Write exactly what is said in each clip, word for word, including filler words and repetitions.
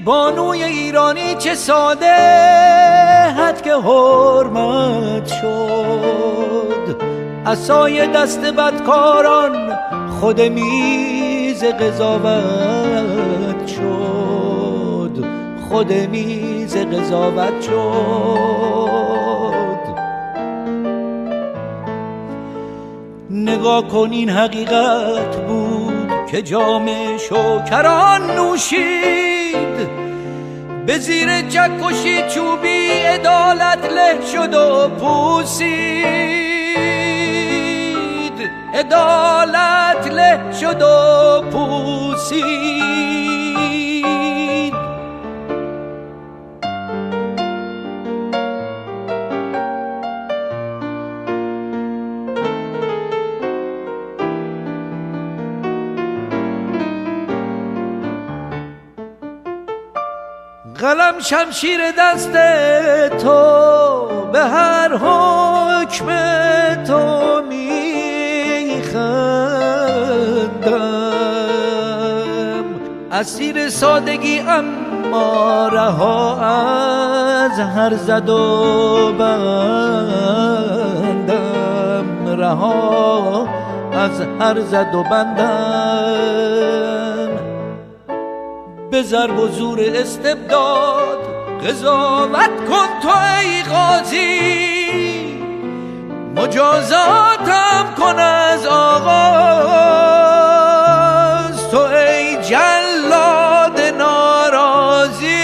بانوی ایرانی چه ساده حد که حرمت شد، عصای دست بدکاران خود میز قضاوت شد، خود میز قضاوت شد. نگاه کن این حقیقت بود که جام شکران نوشید، به زیر چکشی چوبی عدالت له شد و پوسید، عدالت له شد و پوسید. قلم شمشیر دست تو به هر حکم تو میخندم، اسیر سادگی اما رها از هر زد و بندم، رها از هر زد و بندم. به ضرب و زور استبداد قضاوت کن تو ای قاضی، مجازاتم کن از آغاز تو ای جلاد ناراضی.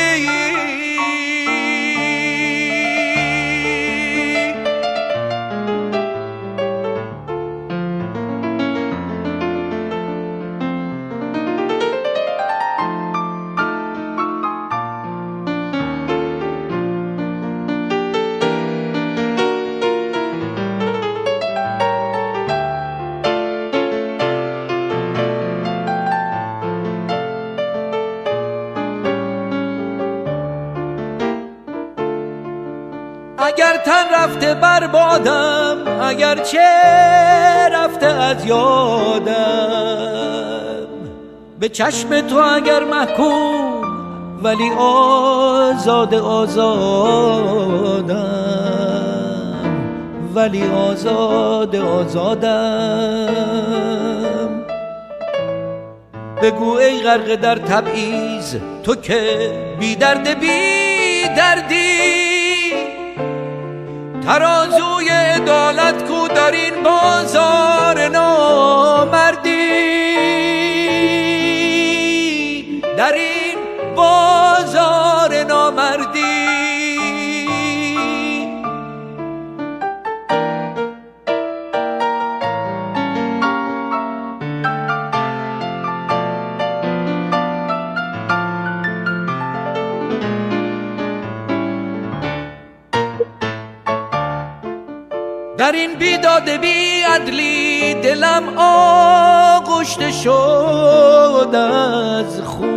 اگر تن رفته بربادم، اگر چه رفته از یادم، به چشم تو اگر محکوم ولی آزاد آزادم، ولی آزاد آزادم. بگو ای غرق در تبعیض تو که بی درد بی دردی، ترازوی عدالت کو در این بازار نامردی، در این بازار نامردی. در این بیداد بی عدلی دلم آغشته شد از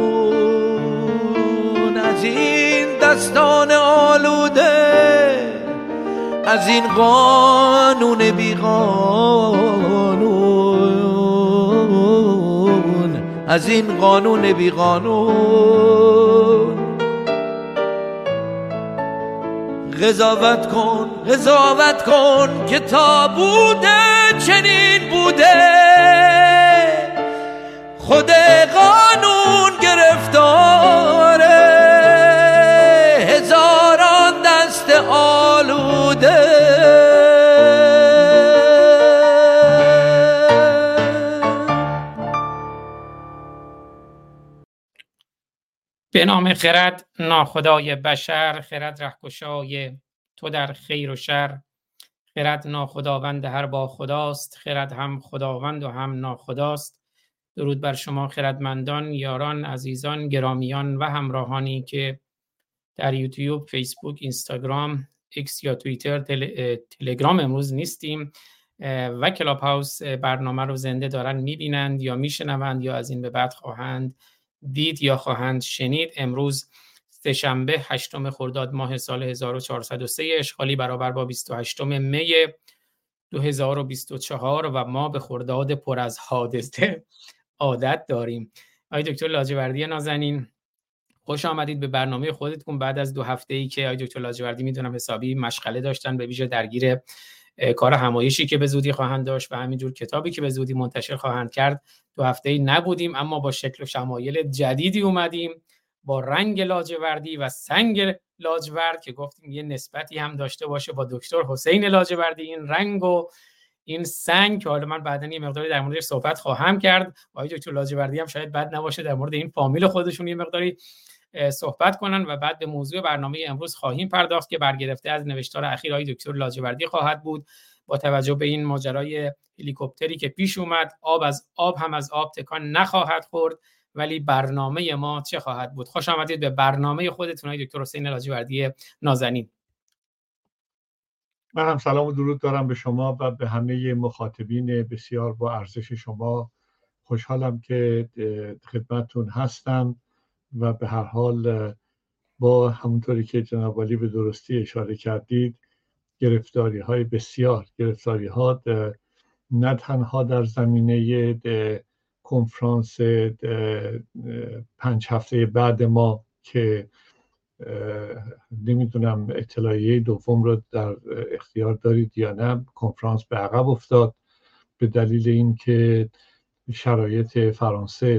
خون، از این دستان آلوده، از این قانون بی قانون، از این قانون بی قانون. قضاوت کن قضاوت کن که تا بوده چنین بوده، خود قانون گرفتاره، هزاران دست آلوده. به نام خرد ناخدای بشر، خرد رهکشای تو در خیر و شر، خرد ناخداوند هر با خداست، خرد هم خداوند و هم ناخداست. درود بر شما خردمندان، یاران، عزیزان، گرامیان و همراهانی که در یوتیوب، فیسبوک، اینستاگرام، ایکس یا توییتر، تل... تلگرام امروز نیستیم و کلاب هاوس برنامه رو زنده دارن میبینند یا میشنوند یا از این به بعد خواهند دید یا خواهند شنید. امروز سه‌شنبه هشتم خرداد ماه سال هزار و چهارصد و سه اشغالی برابر با بیست و هشتم می دو هزار و بیست و چهار و ما به خرداد پر از حادثه عادت داریم. آقای دکتر لاجوردی نازنین، خوش آمدید به برنامه خودتون بعد از دو هفته‌ای که آقای دکتر لاجوردی میدونم حسابی مشغله داشتن، به ویژه درگیر کار همایشی که به زودی خواهند داشت و همینجور کتابی که به زودی منتشر خواهند کرد. دو هفته‌ای نبودیم، اما با شکل و شمایل جدیدی اومدیم، با رنگ لاجوردی و سنگ لاجورد که گفتیم یه نسبتی هم داشته باشه با دکتر حسین لاجوردی. این رنگ و این سنگ که حالا من بعداً یه مقداری در موردش صحبت خواهم کرد، آقای دکتر لاجوردی هم شاید بد نباشه در مورد این فامیل خودشون یه مقداری صحبت کنن و بعد به موضوع برنامه امروز خواهیم پرداخت که برگرفته از نوشتار اخیر آقای دکتر لاجوردی خواهد بود. با توجه به این ماجرای هلیکوپتری که پیش اومد، آب از آب هم از آب تکان نخواهد خورد، ولی برنامه ما چه خواهد بود؟ خوش آمدید به برنامه خودتون آقای دکتر حسین لاجوردی نازنین. من هم سلام و درود دارم به شما و به همه مخاطبین بسیار با ارزش شما. خوشحالم که خدمتتون هستم و به هر حال با همونطوری که جناب عالی به درستی اشاره کردید، گرفتاری های بسیار گرفتاری ها نه تنها در زمینه کنفرانس پنج هفته بعد ما که نمیدونم اطلاعیه دوم رو در اختیار دارید یا نه، کنفرانس به عقب افتاد به دلیل اینکه شرایط فرانسه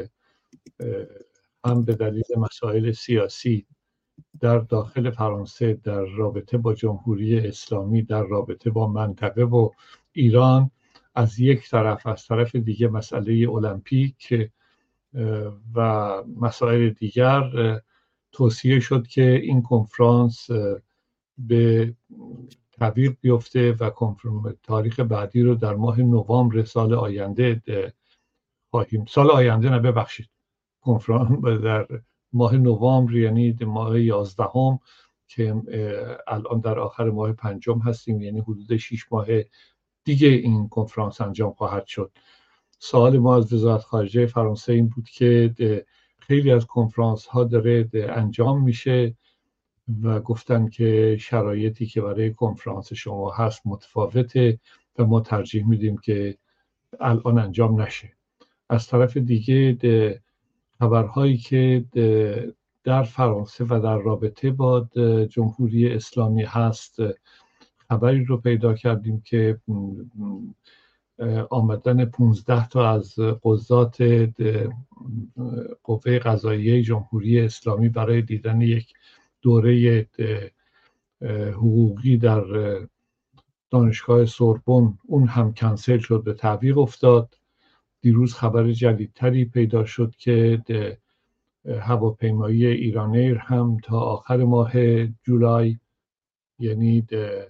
هم به دلیل مسائل سیاسی در داخل فرانسه در رابطه با جمهوری اسلامی، در رابطه با منطقه و ایران از یک طرف، از طرف دیگه مسئله المپیک و مسائل دیگر، توصیه شد که این کنفرانس به تعویق بیفته و تاریخ بعدی رو در ماه نوامبر سال آینده خواهیم سال آینده نه ببخشید کنفرانس در ماه نوامبر، یعنی ماه یازدهم که الان در آخر ماه پنجم هستیم، یعنی حدود شش ماه دیگه این کنفرانس انجام خواهد شد. سوال ما از وزارت خارجه فرانسه این بود که خیلی از کنفرانس ها داره انجام میشه و گفتن که شرایطی که برای کنفرانس شما هست متفاوته و ما ترجیح میدیم که الان انجام نشه. از طرف دیگه خبرهایی که در فرانسه و در رابطه با جمهوری اسلامی هست، خبری رو پیدا کردیم که آمدن پانزده تا از قضات قوه قضاییه جمهوری اسلامی برای دیدن یک دوره حقوقی در دانشگاه سوربن، اون هم کنسل شد، به تعویق افتاد. دیروز خبر جدیدتری پیدا شد که هواپیمایی ایران ایر هم تا آخر ماه جولای، یعنی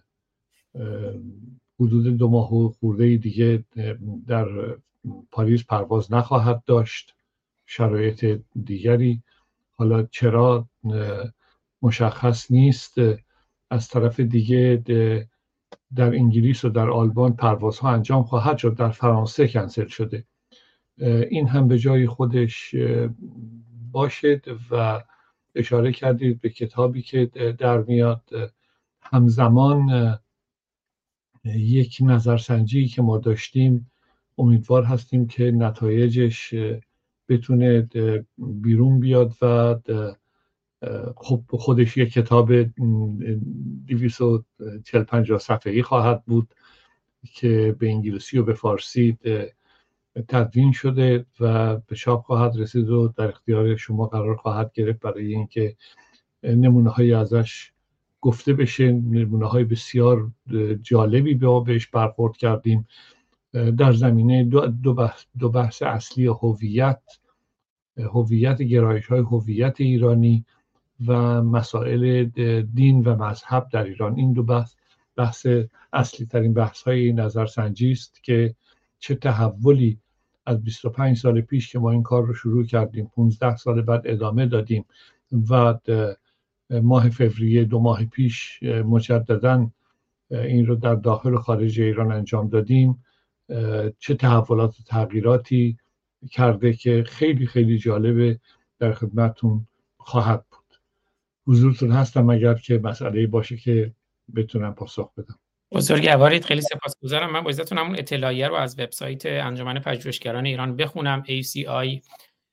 حدود دو ماه و خورده دیگه، در پاریس پرواز نخواهد داشت. شرایط دیگری حالا چرا مشخص نیست. از طرف دیگه در انگلیس و در آلمان پروازها انجام خواهد شد، در فرانسه کنسل شده. این هم به جای خودش باشد و اشاره کردید به کتابی که در میاد. همزمان یک نظرسنجی که ما داشتیم، امیدوار هستیم که نتایجش بتونه بیرون بیاد و خب خودش یک کتاب دویست و چهل پنجاه صفحه‌ای خواهد بود که به انگلیسی و به فارسی تدوین شده و به چاپ خواهد رسید و در اختیار شما قرار خواهد گرفت برای اینکه نمونه‌هایی ازش گفته بشه. نمونه‌های بسیار جالبی به ما بهش برخورد کردیم در زمینه دو, دو, بحث, دو بحث اصلی هویت، هویت گرایش‌های هویت ایرانی و مسائل دین و مذهب در ایران. این دو بحث بحث اصلی ترین بحث‌های نظرسنجی است که چه تحولی از بیست و پنج سال پیش که ما این کار رو شروع کردیم، پانزده سال بعد ادامه دادیم و ماه فوریه دو ماه پیش مجدداً این رو در داخل و خارج ایران انجام دادیم، چه تحولات و تغییراتی کرده که خیلی خیلی جالبه، در خدمتتون خواهد بود. حضورتون هستم اگر که مسئله‌ای باشه که بتونم پاسخ بدم. بزرگوارید، خیلی سپاسگزارم. من با عزتون همون اطلاعیه رو از وبسایت انجمن پژوهشگران ایران بخونم. ای سی آی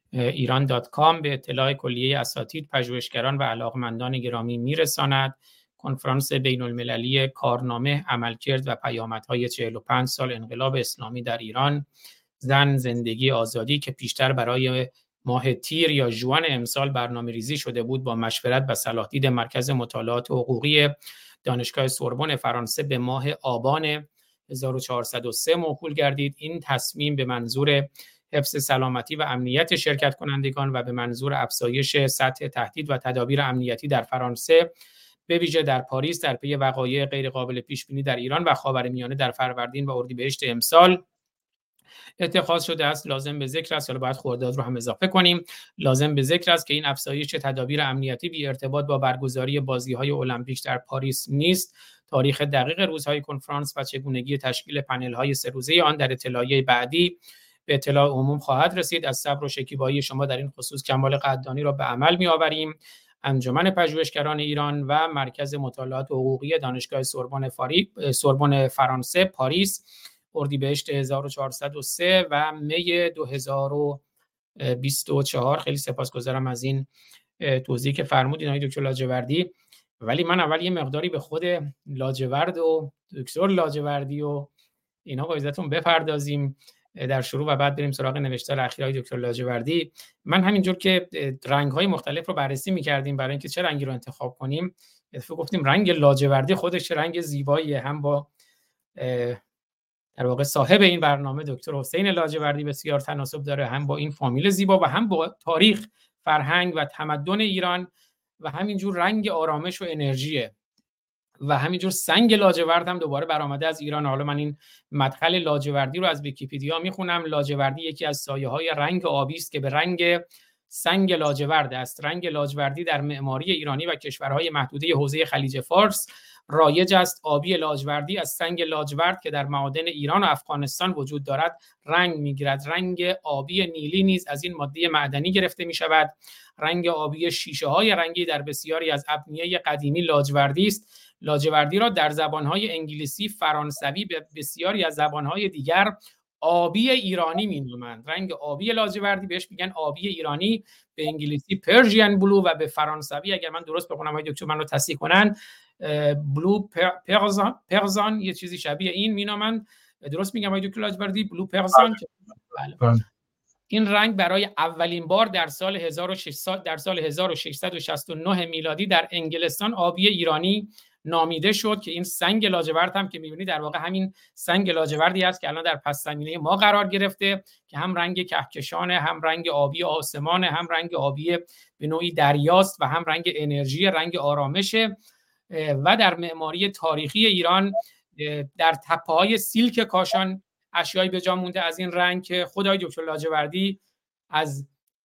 ایران دات کام به اطلاع کلیه اساتید، پژوهشگران و علاقمندان گرامی میرساند. کنفرانس بین المللی کارنامه، عملکرد و پیامدهای چهل و پنج سال انقلاب اسلامی در ایران، زن، زندگی، آزادی که پیشتر برای ماه تیر یا ژوئن امسال برنامه ریزی شده بود، با مشورت و صلاحدید مرکز مطالعات حقوقی دانشگاه سوربن فرانسه به ماه آبان هزار و چهارصد و سه موکول گردید. این تصمیم به منظور حفظ سلامتی و امنیت شرکت کنندگان و به منظور افزایش سطح تهدید و تدابیر امنیتی در فرانسه، به ویژه در پاریس، در پی وقایع غیر قابل پیش بینی در ایران و خاورمیانه در فروردین و اردیبهشت امسال اتخاذ شده است. لازم به ذکر است، حالا باید خرداد رو هم اضافه کنیم، لازم به ذکر است که این افزایش تدابیر امنیتی بی ارتباط با برگزاری بازی‌های المپیک در پاریس نیست. تاریخ دقیق روزهای کنفرانس و چگونگی تشکیل پنل‌های سه روزه آن در اطلاعیه بعدی به اطلاع عموم خواهد رسید. از صبر و شکیبایی شما در این خصوص کمال قدردانی را به عمل می‌آوریم. انجمن پژوهشگران ایران و مرکز مطالعات حقوقی دانشگاه سوربن فاری سوربن فرانسه پاریس، اردیبهشت هزار و چهارصد و سه و می دو هزار و بیست و چهار. خیلی سپاسگزارم از این توضیحی که فرمودید آقای دکتر لاجوردی. ولی من اول یه مقداری به خود لاجورد و دکتر لاجوردی و اینا با اجازهتون بپردازیم در شروع و بعد بریم سراغ نوشتار اخیرای دکتر لاجوردی. من همینجور که رنگ‌های مختلف رو بررسی می‌کردیم برای اینکه چه رنگی رو انتخاب کنیم، اتفاقا گفتیم رنگ لاجوردی خودش چه رنگ زیباییه، هم با در واقع صاحب این برنامه دکتر حسین لاجوردی بسیار تناسب داره، هم با این فامیل زیبا و هم با تاریخ، فرهنگ و تمدن ایران و همینجور رنگ آرامش و انرژیه و همینجور سنگ لاجورد هم دوباره برآمده از ایران. حالا من این مدخل لاجوردی رو از ویکی‌پدیا میخونم. لاجوردی یکی از سایه‌های رنگ آبی است که به رنگ سنگ لاجورد است. رنگ لاجوردی در معماری ایرانی و کشورهای محدوده حوزه خلیج فارس رایج است. آبی لاجوردی از سنگ لاجورد که در معادن ایران و افغانستان وجود دارد رنگ میگیرد. رنگ آبی نیلی نیز از این ماده معدنی گرفته می شود. رنگ آبی شیشه های رنگی در بسیاری از ابنیه قدیمی لاجوردی است. لاجوردی را در زبانهای انگلیسی، فرانسوی و بسیاری از زبانهای دیگر آبی ایرانی می‌نامند. رنگ آبی لاجوردی بهش میگن آبی ایرانی، به انگلیسی پرژین بلو و به فرانسوی اگر من درست بخونم های دکتر من رو تصحیح کنن بلو پرزان پرزان یه چیزی شبیه این مینامند. درست میگم های دکتر لاجوردی؟ بلو پرزان. بله. این رنگ برای اولین بار در سال هزار و ششصد در سال هزار و ششصد و شصت و نه میلادی در انگلستان آبی ایرانی نامیده شد که این سنگ لاجورد هم که می‌بینید در واقع همین سنگ لاجوردی است که الان در پس زمینه ما قرار گرفته که هم رنگ کهکشانه، هم رنگ آبی آسمانه، هم رنگ آبی به نوعی دریاست و هم رنگ انرژی، رنگ آرامشه. و در معماری تاریخی ایران در تپه‌های سیلک کاشان اشیایی به جا مونده از این رنگ که خدای دکتر لاجوردی از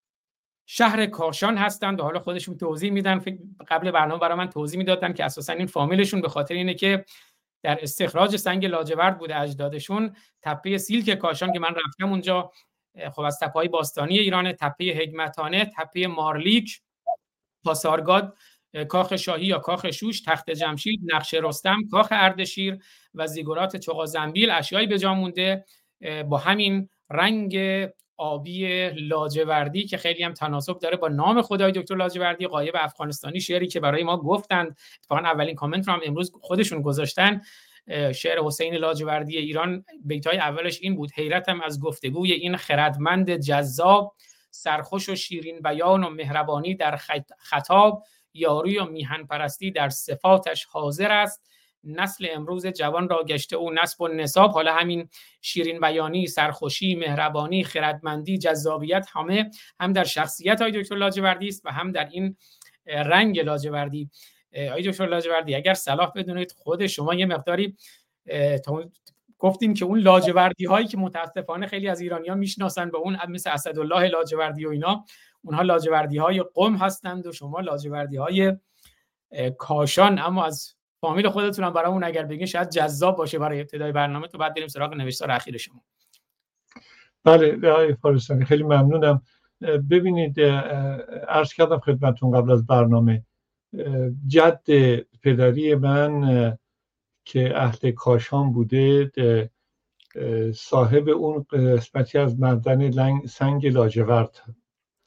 شهر کاشان هستند و حالا خودشون توضیح میدن. قبل برنامه برای من توضیح میدادن که اساسا این فامیلشون به خاطر اینه که در استخراج سنگ لاجورد بوده اجدادشون. تپه سیلک کاشان که من رفتم اونجا، خب از تپه‌های باستانی ایران، تپه حکمتانه، تپه مارلیک، پاسارگاد، کاخ شاهی یا کاخ شوش، تخت جمشید، نقش رستم، کاخ اردشیر و زیگورات چغازنبیل اشیایی به جا مونده با همین رنگ آبی لاجوردی که خیلی هم تناسب داره با نام خدای دکتر لاجوردی، غایب افغانستانی، شعری که برای ما گفتند. اتفاقا اولین کامنت رو هم امروز خودشون گذاشتن. شعر حسین لاجوردی ایران بیتای اولش این بود: حیرتم از گفتگوی این خردمند جذاب، سرخوش و شیرین بیان و مهربانی در خطاب، یاری و میهن پرستی در صفاتش حاضر است. نسل امروز جوان را گشته او نسب و نساب. حالا همین شیرین بیانی، سرخوشی، مهربانی، خردمندی، جذابیت همه هم در شخصیت های دکتر لاجوردی است و هم در این رنگ لاجوردی. آقای دکتر لاجوردی اگر صلاح بدونید خود شما یه مقداری گفتین که اون لاجوردی هایی که متاسفانه خیلی از ایرانیان میشناسن با اون مثل اسدالله لاجوردی و اینا، اونها لاجوردی های قم هستند و شما لاجوردی های کاشان. اما از فامیل خودتون هم برامون اگر بگین شاید جذاب باشه برای ابتدای برنامه، تو بعد بریم سراغ نوشتار اخیر شما. بله آقای فارستانی خیلی ممنونم. ببینید عرض کردم خدمتتون قبل از برنامه، جد پدری من که اهل کاشان بوده صاحب اون قسمتی از معدن سنگ لاجورد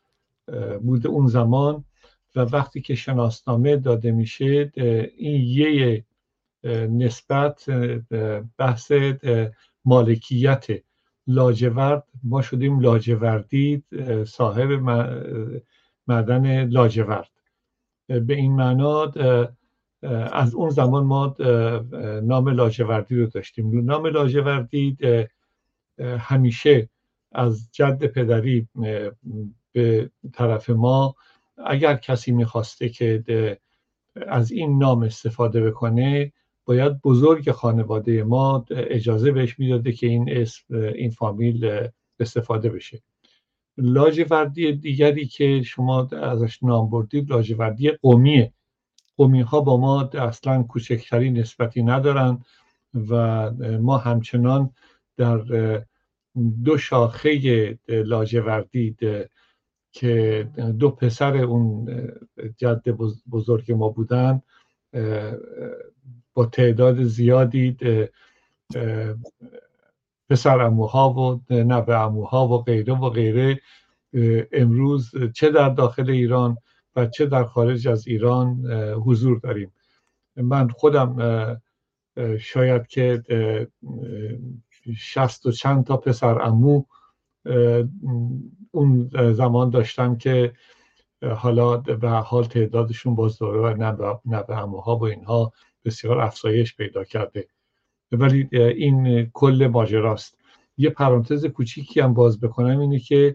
بوده اون زمان و وقتی که شناسنامه داده میشه این یه نسبت بحث مالکیت لاجورد، ما شدیم لاجوردی صاحب معدن لاجورد. به این معنا از اون زمان ما نام لاجوردی رو داشتیم. نام لاجوردی همیشه از جد پدری به طرف ما، اگر کسی میخواسته که از این نام استفاده بکنه باید بزرگ خانواده ما اجازه بهش میداده که این اسم، این فامیل استفاده بشه. لاجوردی دیگری که شما ازش نام بردید لاجوردی قومیه. قومی ها با ما اصلا کوچکترین نسبتی ندارن و ما همچنان در دو شاخه لاجوردی که دو پسر اون جد بزرگ ما بودن با تعداد زیادی پسر عموها و نوه عموها و غیره و غیره امروز چه در داخل ایران و چه در خارج از ایران حضور داریم. من خودم شاید که شصت و چند تا پسر عمو اون زمان داشتم که حالا به حال تعدادشون باز دوره و نوه عموها و اینها بسیار افزایش پیدا کرده. ولی این کل ماجراست. یه پرانتز کوچیکی هم باز بکنم اینه که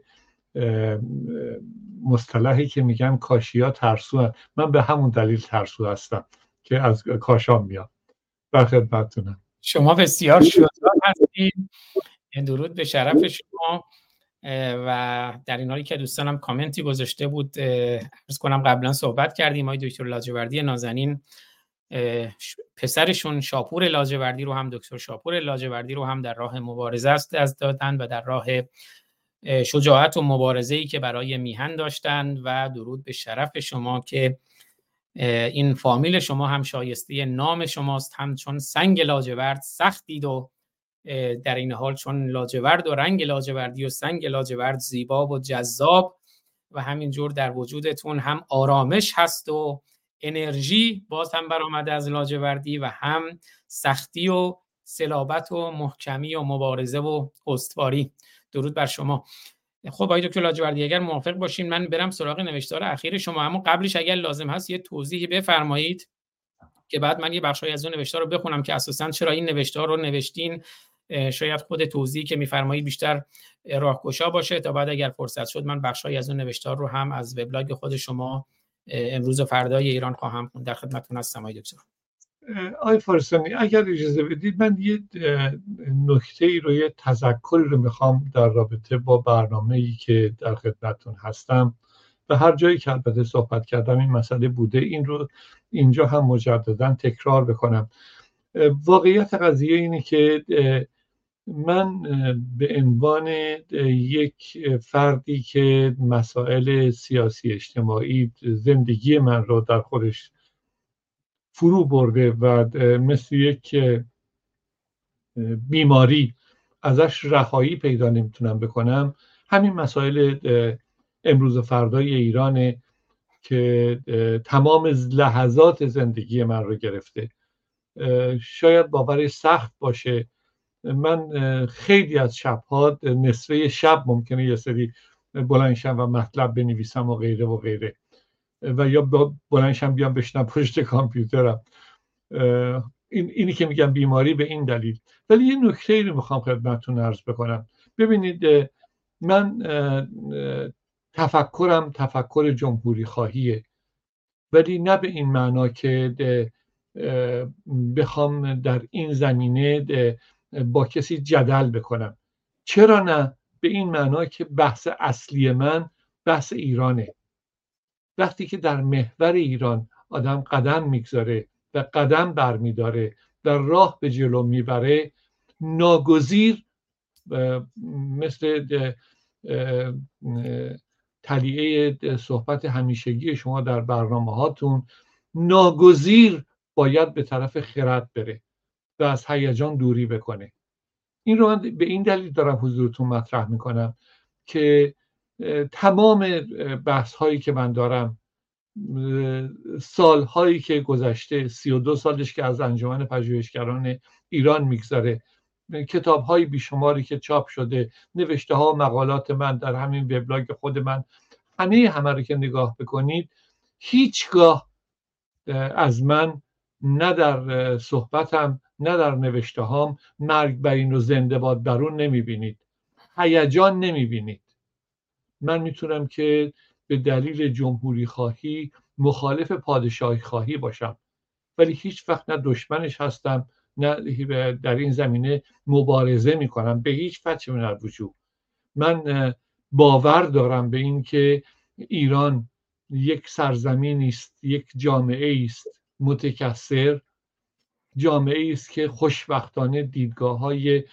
مصطلحی که میگن کاشیا ترسو هست. من به همون دلیل ترسو هستم که از کاشان میام. در خدمتتونم. شما بسیار شجاع هستید. درود به شرف شما. و در این حالی که دوستانم کامنتی گذاشته بود، عرض کنم قبلا صحبت کردیم، آقای دکتر لاجوردی نازنین پسرشون شاپور لاجوردی رو هم دکتر شاپور لاجوردی رو هم در راه مبارزه است از دادن و در راه شجاعت و مبارزه‌ای که برای میهن داشتند. و درود به شرف شما که این فامیل شما هم شایسته نام شماست، هم چون سنگ لاجورد سختید و در این حال چون لاجورد و رنگ لاجوردی و سنگ لاجورد زیبا و جذاب و همینجور در وجودتون هم آرامش هست و انرژی باز هم برآمده از لاجوردی و هم سختی و صلابت و محکمی و مبارزه و استواری. درود بر شما. خب آقای دکتر لاجوردی اگر موافق باشین من برم سراغ نوشتار اخیر شما، اما قبلش اگر لازم هست یه توضیحی بفرمایید که بعد من یه بخشی از اون نوشتار رو بخونم که اساساً چرا این نوشتار رو نوشتین. شاید خود توضیحی که میفرمایید بیشتر راهگشا باشه تا بعد اگر فرصت شد من بخشی از اون نوشتار رو هم از وبلاگ خود شما امروز و فردای ایران خواهم خوند. در خدمتتون هستم آقای دکتر. آقای فارسانی اگر اجازه بدید من یه نکته‌ای رو، یه تذکری رو میخوام در رابطه با برنامه‌ای که در خدمتتون هستم و هر جایی که البته صحبت کردم این مسئله بوده این رو اینجا هم مجددا تکرار بکنم. واقعیت قضیه اینه که من به عنوان یک فردی که مسائل سیاسی اجتماعی زندگی من رو در خودش فرو برده و مثل یک بیماری ازش رهایی پیدا نمیتونم بکنم، همین مسائل امروز و فردای ایرانه که تمام لحظات زندگی من رو گرفته. شاید باورش سخت باشه، من خیلی از شبها نصفه شب ممکنه یه سری بلندشم و مطلب بنویسم و غیره و غیره و یا بلندشم بیام بشنم پشت کامپیوترم. این اینی که میگم بیماری به این دلیل. ولی یه نکته رو میخوام خدمتتون عرض بکنم. ببینید من تفکرم تفکر جمهوری خواهیه، ولی نه به این معنا که بخوام در این زمینه با کسی جدل بکنم. چرا نه؟ به این معنا که بحث اصلی من بحث ایرانه. وقتی که در محور ایران آدم قدم میگذاره و قدم برمیداره و راه به جلو میبره، ناگزیر مثل تلیعه صحبت همیشگی شما در برنامه هاتون، ناگزیر باید به طرف خرد بره و از هیجان دوری بکنه. این رو من به این دلیل دارم حضورتون مطرح میکنم که تمام بحث هایی که من دارم، سال هایی که گذشته، سی و دو سالش که از انجمن پژوهشگران ایران میگذره، کتاب های بیشماری که چاپ شده، نوشته ها و مقالات من در همین وبلاگ خود من، همه همه رو که نگاه بکنید، هیچگاه از من نه در صحبتم نه در نوشته هام مرگ بر این و زنده باد برون نمیبینید، هیجان نمیبینید. من میتونم که به دلیل جمهوری خواهی مخالف پادشاهی خواهی باشم، ولی هیچ وقت نه دشمنش هستم نه در این زمینه مبارزه میکنم به هیچ وجه من الوجود. من باور دارم به این که ایران یک سرزمینی است، یک جامعه است متکثر، جامعه است که خوشبختانه دیدگاه‌های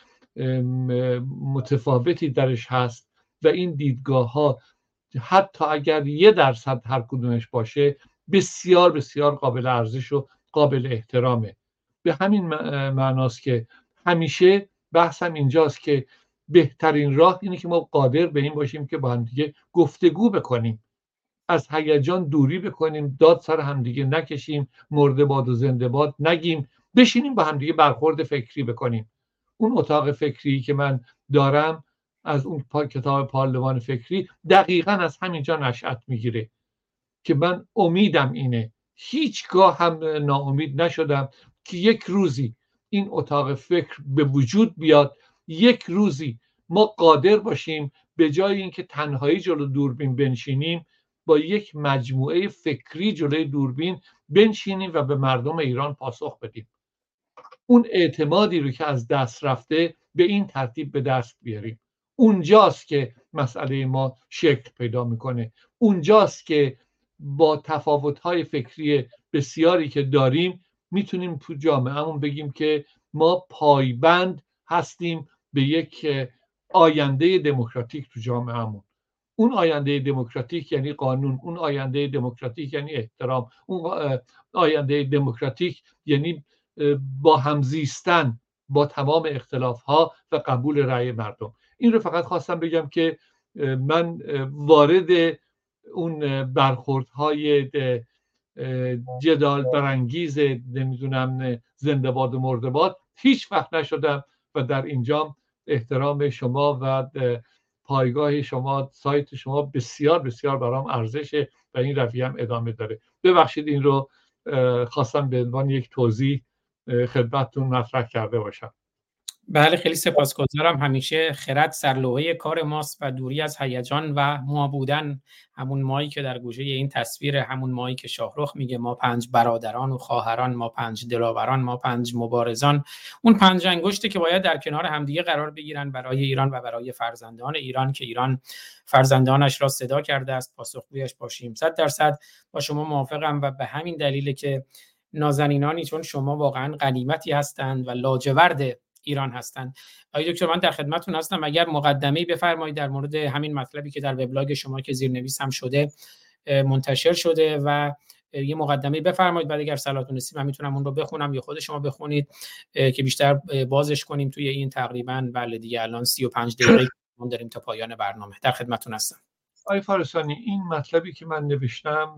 متفاوتی درش هست و این دیدگاه‌ها حتی اگر یه درصد هر کدومش باشه بسیار بسیار قابل ارزش و قابل احترامه. به همین معناست که همیشه بحثم اینجاست که بهترین راه اینه که ما قادر به این باشیم که با هم دیگه گفتگو بکنیم، از هیجان دوری بکنیم، داد سر همدیگه نکشیم، مرده باد و زنده باد نگیم، بشینیم با همدیگه برخورد فکری بکنیم. اون اتاق فکری که من دارم از اون پا کتاب پارلمان فکری دقیقاً از همینجا نشأت میگیره که من امیدم اینه، هیچگاه هم ناامید نشدم که یک روزی این اتاق فکر به وجود بیاد، یک روزی ما قادر باشیم به جای اینکه تنهایی جلو دوربین بنشینیم با یک مجموعه فکری جلوی دوربین بنشینیم و به مردم ایران پاسخ بدیم. اون اعتمادی رو که از دست رفته به این ترتیب به دست بیاریم. اونجاست که مسئله ما شکل پیدا میکنه، اونجاست که با تفاوت‌های فکری بسیاری که داریم میتونیم تو جامعهمون بگیم که ما پایبند هستیم به یک آینده دموکراتیک تو جامعهمون. اون آینده دموکراتیک یعنی قانون، اون آینده دموکراتیک یعنی احترام، اون آینده دموکراتیک یعنی با همزیستن با تمام اختلاف‌ها و قبول رأی مردم. این رو فقط خواستم بگم که من وارد اون برخوردهای جدال برانگیز نمیدونم زنده باد و مرده باد هیچ وقت نشدم و در اینجا احترام شما و پایگاه شما، سایت شما بسیار بسیار برام ارزشه و این رویه هم ادامه داره. ببخشید این رو خواستم به عنوان یک توضیح خدمتتون مطرح کرده باشم. بله خیلی سپاسگزارم. همیشه خرد سرلوحه کار ماست و دوری از هیجان و ما بودن، همون مایی که در گوشه این تصویر، همون مایی که شاهرخ میگه ما پنج برادران و خواهران، ما پنج دلاوران، ما پنج مبارزان، اون پنج انگشتی که باید در کنار همدیگه قرار بگیرن برای ایران و برای فرزندان ایران که ایران فرزندانش را صدا کرده است، پاسخگویش باشیم. صد درصد با شما موافقم و به همین دلیل که نازنینانی چون شما واقعا غنیمتی هستند و لاجورد ایران هستند. آقای دکتر من در خدمتتون هستم، اگر مقدمه‌ای بفرمایید در مورد همین مطلبی که در وبلاگ شما که زیرنویس هم شده منتشر شده و یه مقدمه‌ای بفرمایید، بعد اگر صلاحتون رسید من میتونم اون رو بخونم یا خود شما بخونید که بیشتر بازش کنیم توی این تقریبا بله دیگه الان سی و پنج دقیقه ما داریم تا پایان برنامه. در خدمتتون هستم. آقای فارسانی این مطلبی که من نوشتم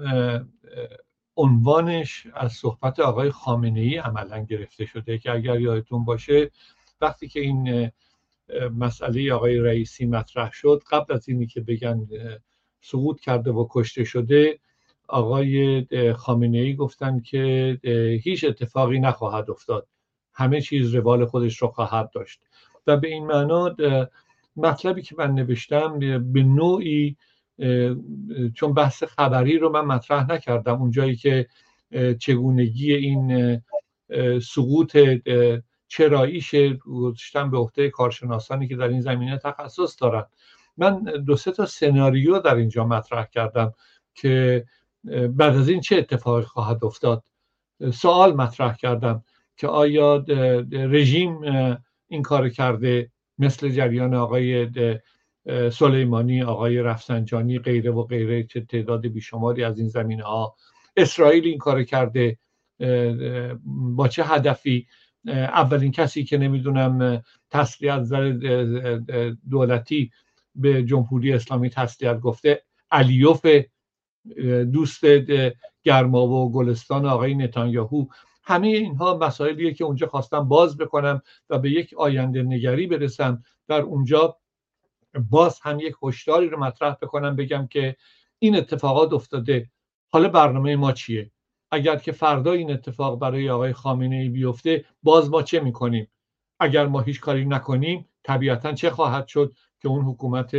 عنوانش از صحبت آقای خامنه‌ای عملاً گرفته شده که اگر یادتون باشه وقتی که این مسئله آقای رئیسی مطرح شد، قبل از اینی که بگن سقوط کرده و کشته شده، آقای خامنه‌ای گفتن که هیچ اتفاقی نخواهد افتاد، همه چیز روال خودش رو خواهد داشت و به این معنا مطلبی که من نوشتم به نوعی چون بحث خبری رو من مطرح نکردم، اونجایی که چگونگی این سقوط چراییش گذاشتم به عهده کارشناسانی که در این زمینه تخصص دارن. من دو سه تا سناریو در اینجا مطرح کردم که بعد از این چه اتفاقی خواهد افتاد. سوال مطرح کردم که آیا رژیم این کار کرده مثل جریان آقای سلیمانی، آقای رفسنجانی، غیره و غیره، چه تعداد بیشماری از این زمینه ها، اسرائیل این کار کرده با چه هدفی؟ اولین کسی که نمیدونم تسلیحات زر دولتی به جمهوری اسلامی تسلیت گفته، علیوف دوست گرما و گلستان آقای نتانیاهو، همه اینها مسائلیه که اونجا خواستم باز بکنم و به یک آینده نگری برسم. در اونجا باز هم یک هشداری رو مطرح بکنم، بگم که این اتفاقات افتاده، حالا برنامه ما چیه؟ اگر که فردا این اتفاق برای آقای خامنه‌ای بیفته، باز ما چه میکنیم؟ اگر ما هیچ کاری نکنیم طبیعتا چه خواهد شد که اون حکومت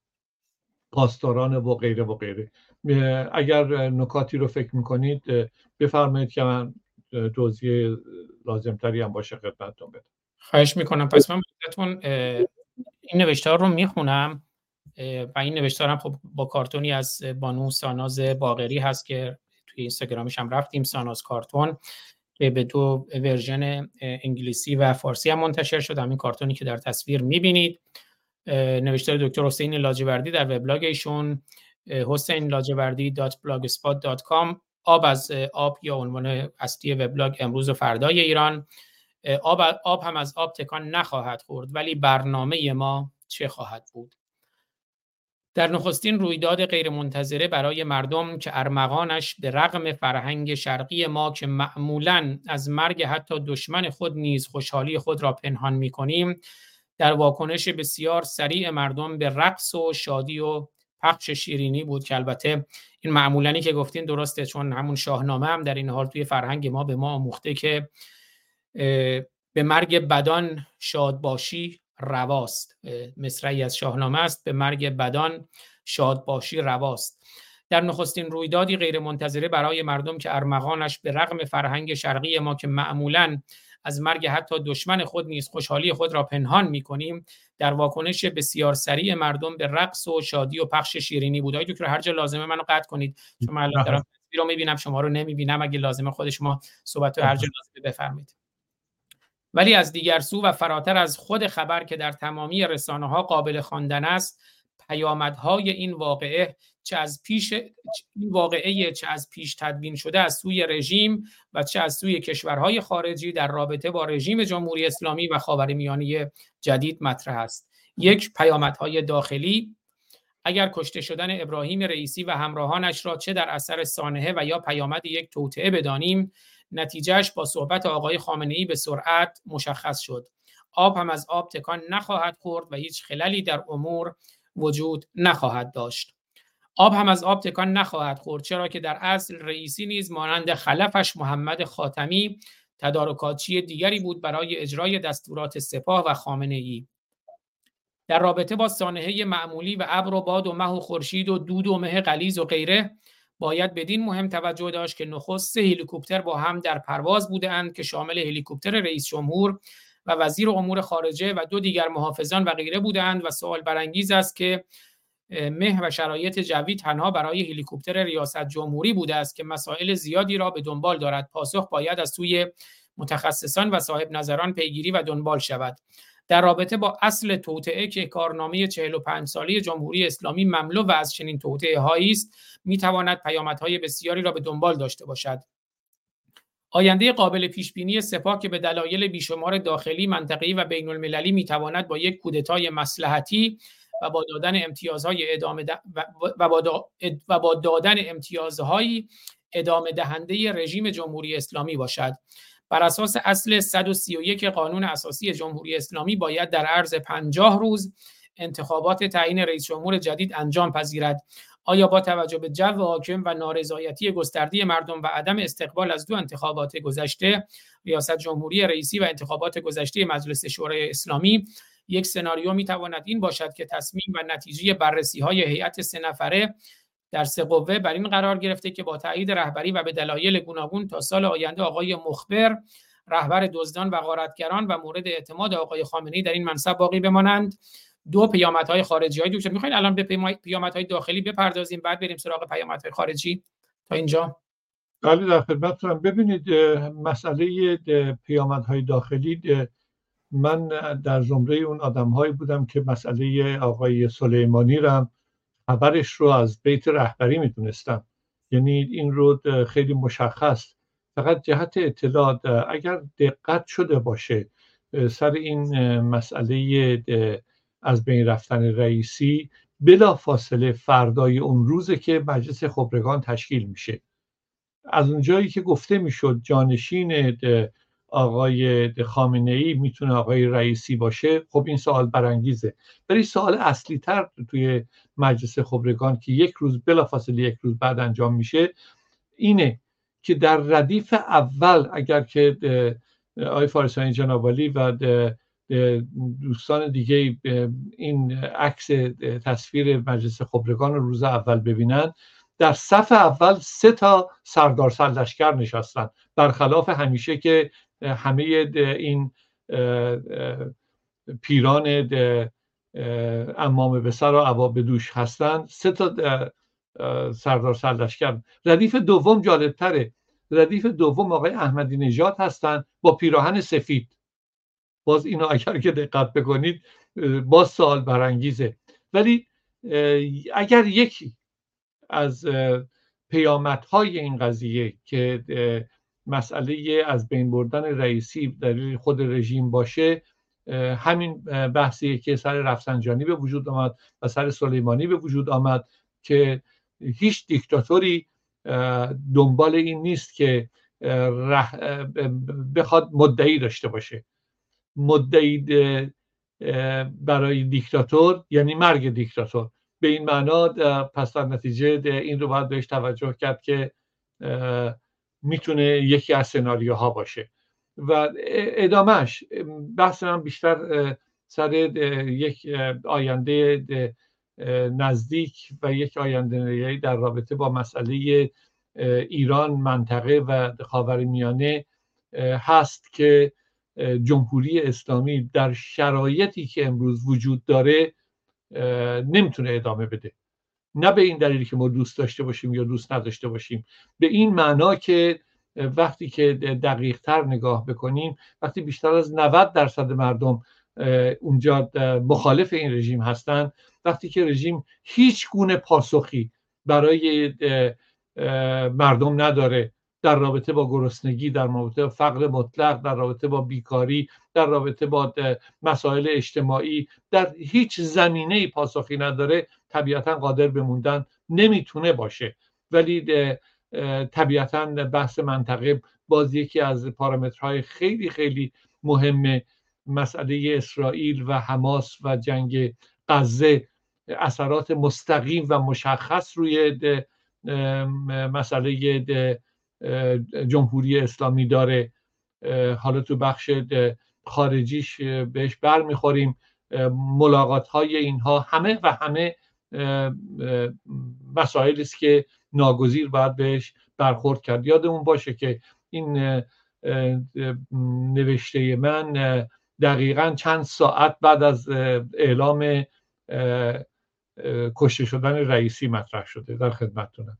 پاسداران و غیره و غیره. اگر نکاتی رو فکر میکنید بفرمایید که من توضیح لازمتری هم باشه خدمتتون بدم. خواهش میکنم. پس من براتون این نوشتار رو میخونم و این نوشتار هم خب با کارتونی از بانو ساناز باقری هست که توی اینستاگرامش هم رفتیم، ساناز کارتون، که به دو ورژن انگلیسی و فارسی هم منتشر شد. همین کارتونی که در تصویر میبینید نوشتار دکتر حسین لاجوردی در وبلاگ ایشون حسین لاجوردی دات بلاگسپات دات کام. آب از آب یا عنوان اصلی وبلاگ امروز و فردای ایران. آب, آب هم از آب تکان نخواهد خورد، ولی برنامه ما چه خواهد بود؟ در نخستین رویداد غیرمنتظره برای مردم که ارمغانش به رغم فرهنگ شرقی ما که معمولاً از مرگ حتی دشمن خود نیز خوشحالی خود را پنهان می‌کنیم، در واکنش بسیار سریع مردم به رقص و شادی و پخش شیرینی بود، که البته این معمولانی که گفتین درسته، چون همون شاهنامه هم در این حال توی فرهنگ ما به ما آموخته که به مرگ بدان شاد باشی رواست. مصرعی از شاهنامه است، به مرگ بدان شاد باشی رواست. در نخستین رویدادی غیر منتظره برای مردم که ارمغانش به رغم فرهنگ شرقی ما که معمولاً از مرگ حتی دشمن خود نیز خوشحالی خود را پنهان می‌کنیم، در واکنش بسیار سریع مردم به رقص و شادی و پخش شیرینی بود. آقای دکتر هر جا لازمه منو قطع کنید، چون من الان دارم تصویر رو می‌بینم، شما رو نمی‌بینم. اگه لازمه خود شما صحبت رو هر جا لازمه بفرمایید. ولی از دیگر سو و فراتر از خود خبر که در تمامی رسانه‌ها قابل خواندن است، پیامدهای این واقعه چه از پیش این واقعه چه از پیش تدوین شده از سوی رژیم و چه از سوی کشورهای خارجی در رابطه با رژیم جمهوری اسلامی و خاورمیانه جدید مطرح است. یک، پیامدهای داخلی. اگر کشته شدن ابراهیم رئیسی و همراهانش را چه در اثر سانحه و یا پیامد یک توطئه بدانیم، نتیجهش با صحبت آقای خامنه‌ای به سرعت مشخص شد. آب هم از آب تکان نخواهد خورد و هیچ خللی در امور وجود نخواهد داشت. آب هم از آب تکان نخواهد خورد، چرا که در اصل رئیسی نیز مانند خلفش محمد خاتمی تدارکاتچی دیگری بود برای اجرای دستورات سپاه و خامنه‌ای. در رابطه با سانحه معمولی و ابر و باد و مه و خورشید و دود و مه غلیظ و غیره، باید بدین مهم توجه داشت که نخست سه هلیکوپتر با هم در پرواز بودند که شامل هلیکوپتر رئیس جمهور و وزیر امور خارجه و دو دیگر محافظان و غیره بودند و سوال برانگیز است که مه و شرایط جوی تنها برای هلیکوپتر ریاست جمهوری بوده است که مسائل زیادی را به دنبال دارد. پاسخ باید از سوی متخصصان و صاحب نظران پیگیری و دنبال شود. در رابطه با اصل توطئه که کارنامه چهل و پنج ساله جمهوری اسلامی مملو و از چنین توطئه‌هایی است، می‌تواند پیامدهای بسیاری را به دنبال داشته باشد. آینده قابل پیشبینی سپاه که به دلایل بیشمار داخلی، منطقه‌ای و بین‌المللی می‌تواند با یک کودتای مصلحتی و با دادن امتیازهای ادامه ده و با, دا و با دادن امتیازهای ادامه دهنده رژیم جمهوری اسلامی باشد. بر اساس اصل صد و سی و یک قانون اساسی جمهوری اسلامی باید در عرض پنجاه روز انتخابات تعیین رئیس جمهور جدید انجام پذیرد. آیا با توجه به جو حاکم و نارضایتی گسترده مردم و عدم استقبال از دو انتخابات گذشته، ریاست جمهوری رئیسی و انتخابات گذشته مجلس شورای اسلامی، یک سناریو میتواند این باشد که تصمیم و نتیجه بررسی‌های هیئت سه نفره در سه قوه بر این قرار گرفته که با تایید رهبری و به دلایل گوناگون تا سال آینده آقای مخبر، رهبر دزدان و غارتگران و مورد اعتماد آقای خامنه‌ای در این منصب باقی بمانند. دو، پیامدهای خارجی‌های دکتر. می‌خواید الان به پیامدهای داخلی بپردازیم بعد بریم سراغ پیامدهای خارجی؟ تا اینجا بله در خدمتتونم. ببینید مسئله پیامدهای داخلی، من در زمره اون آدم‌هایی بودم که مسئله آقای سلیمانی رو خبرش رو از بیت رهبری میدونستم، یعنی این رو خیلی مشخص. فقط جهت اطلاع اگر دقت شده باشه سر این مسئله از بین رفتن رئیسی بلا فاصله فردای اون روزه که مجلس خبرگان تشکیل میشه. از اونجایی که گفته میشد جانشین آقای خامنه‌ای میتونه آقای رئیسی باشه، خب این سوال برانگیزه. ولی سوال اصلی تر توی مجلس خبرگان که یک روز بلافاصله یک روز بعد انجام میشه اینه که در ردیف اول اگر که آقای فارسانی جناب عالی و دوستان دیگه این عکس تصویر مجلس خبرگان رو روز اول ببینن، در صف اول سه تا سردار سرلشکر نشستن، برخلاف همیشه که همه این پیران عمامه به سر و عبا به دوش هستن. سه تا سردار سرلشکر. ردیف دوم جالبتره، ردیف دوم آقای احمدی نژاد هستن با پیراهن سفید. باز اینو اگر که دقت بکنید باز سوال برانگیزه. ولی اگر یکی از پیامدهای این قضیه که مسئله از بین بردن رئیسی در خود رژیم باشه، همین بحثیه که سر رفسنجانی به وجود آمد و سر سلیمانی به وجود آمد که هیچ دیکتاتوری دنبال این نیست که بخواد مدعی داشته باشه. مدعی برای دیکتاتور یعنی مرگ دیکتاتور. به این معنا پس در نتیجه این رو باید بهش توجه کرد که میتونه یکی از سناریوها باشه. و ادامهش بحث من بیشتر سر یک آینده نزدیک و یک آینده در رابطه با مسئله ایران، منطقه و خاورمیانه هست که جمهوری اسلامی در شرایطی که امروز وجود داره نمیتونه ادامه بده. نه به این دلیلی که ما دوست داشته باشیم یا دوست نداشته باشیم، به این معنا که وقتی که دقیق تر نگاه بکنیم، وقتی بیشتر از نود درصد مردم اونجا مخالف این رژیم هستن، وقتی که رژیم هیچ گونه پاسخی برای مردم نداره در رابطه با گرسنگی، در رابطه با فقر مطلق، در رابطه با بیکاری، در رابطه با مسائل اجتماعی، در هیچ زمینه‌ای پاسخی نداره، طبیعتاً قادر به موندن نمیتونه باشه. ولی طبیعتاً بحث منطقه باز یکی از پارامترهای خیلی خیلی مهم مسئله اسرائیل و حماس و جنگ غزه اثرات مستقیم و مشخص روی مسئله جمهوری اسلامی داره. حالا تو بخش خارجیش بهش بر میخوریم. ملاقات های اینها همه و همه مسائلی است که ناگزیر باید بهش برخورد کرد. یادمون باشه که این نوشته من دقیقاً چند ساعت بعد از اعلام کشته شدن رئیسی مطرح شده. در خدمتتونم.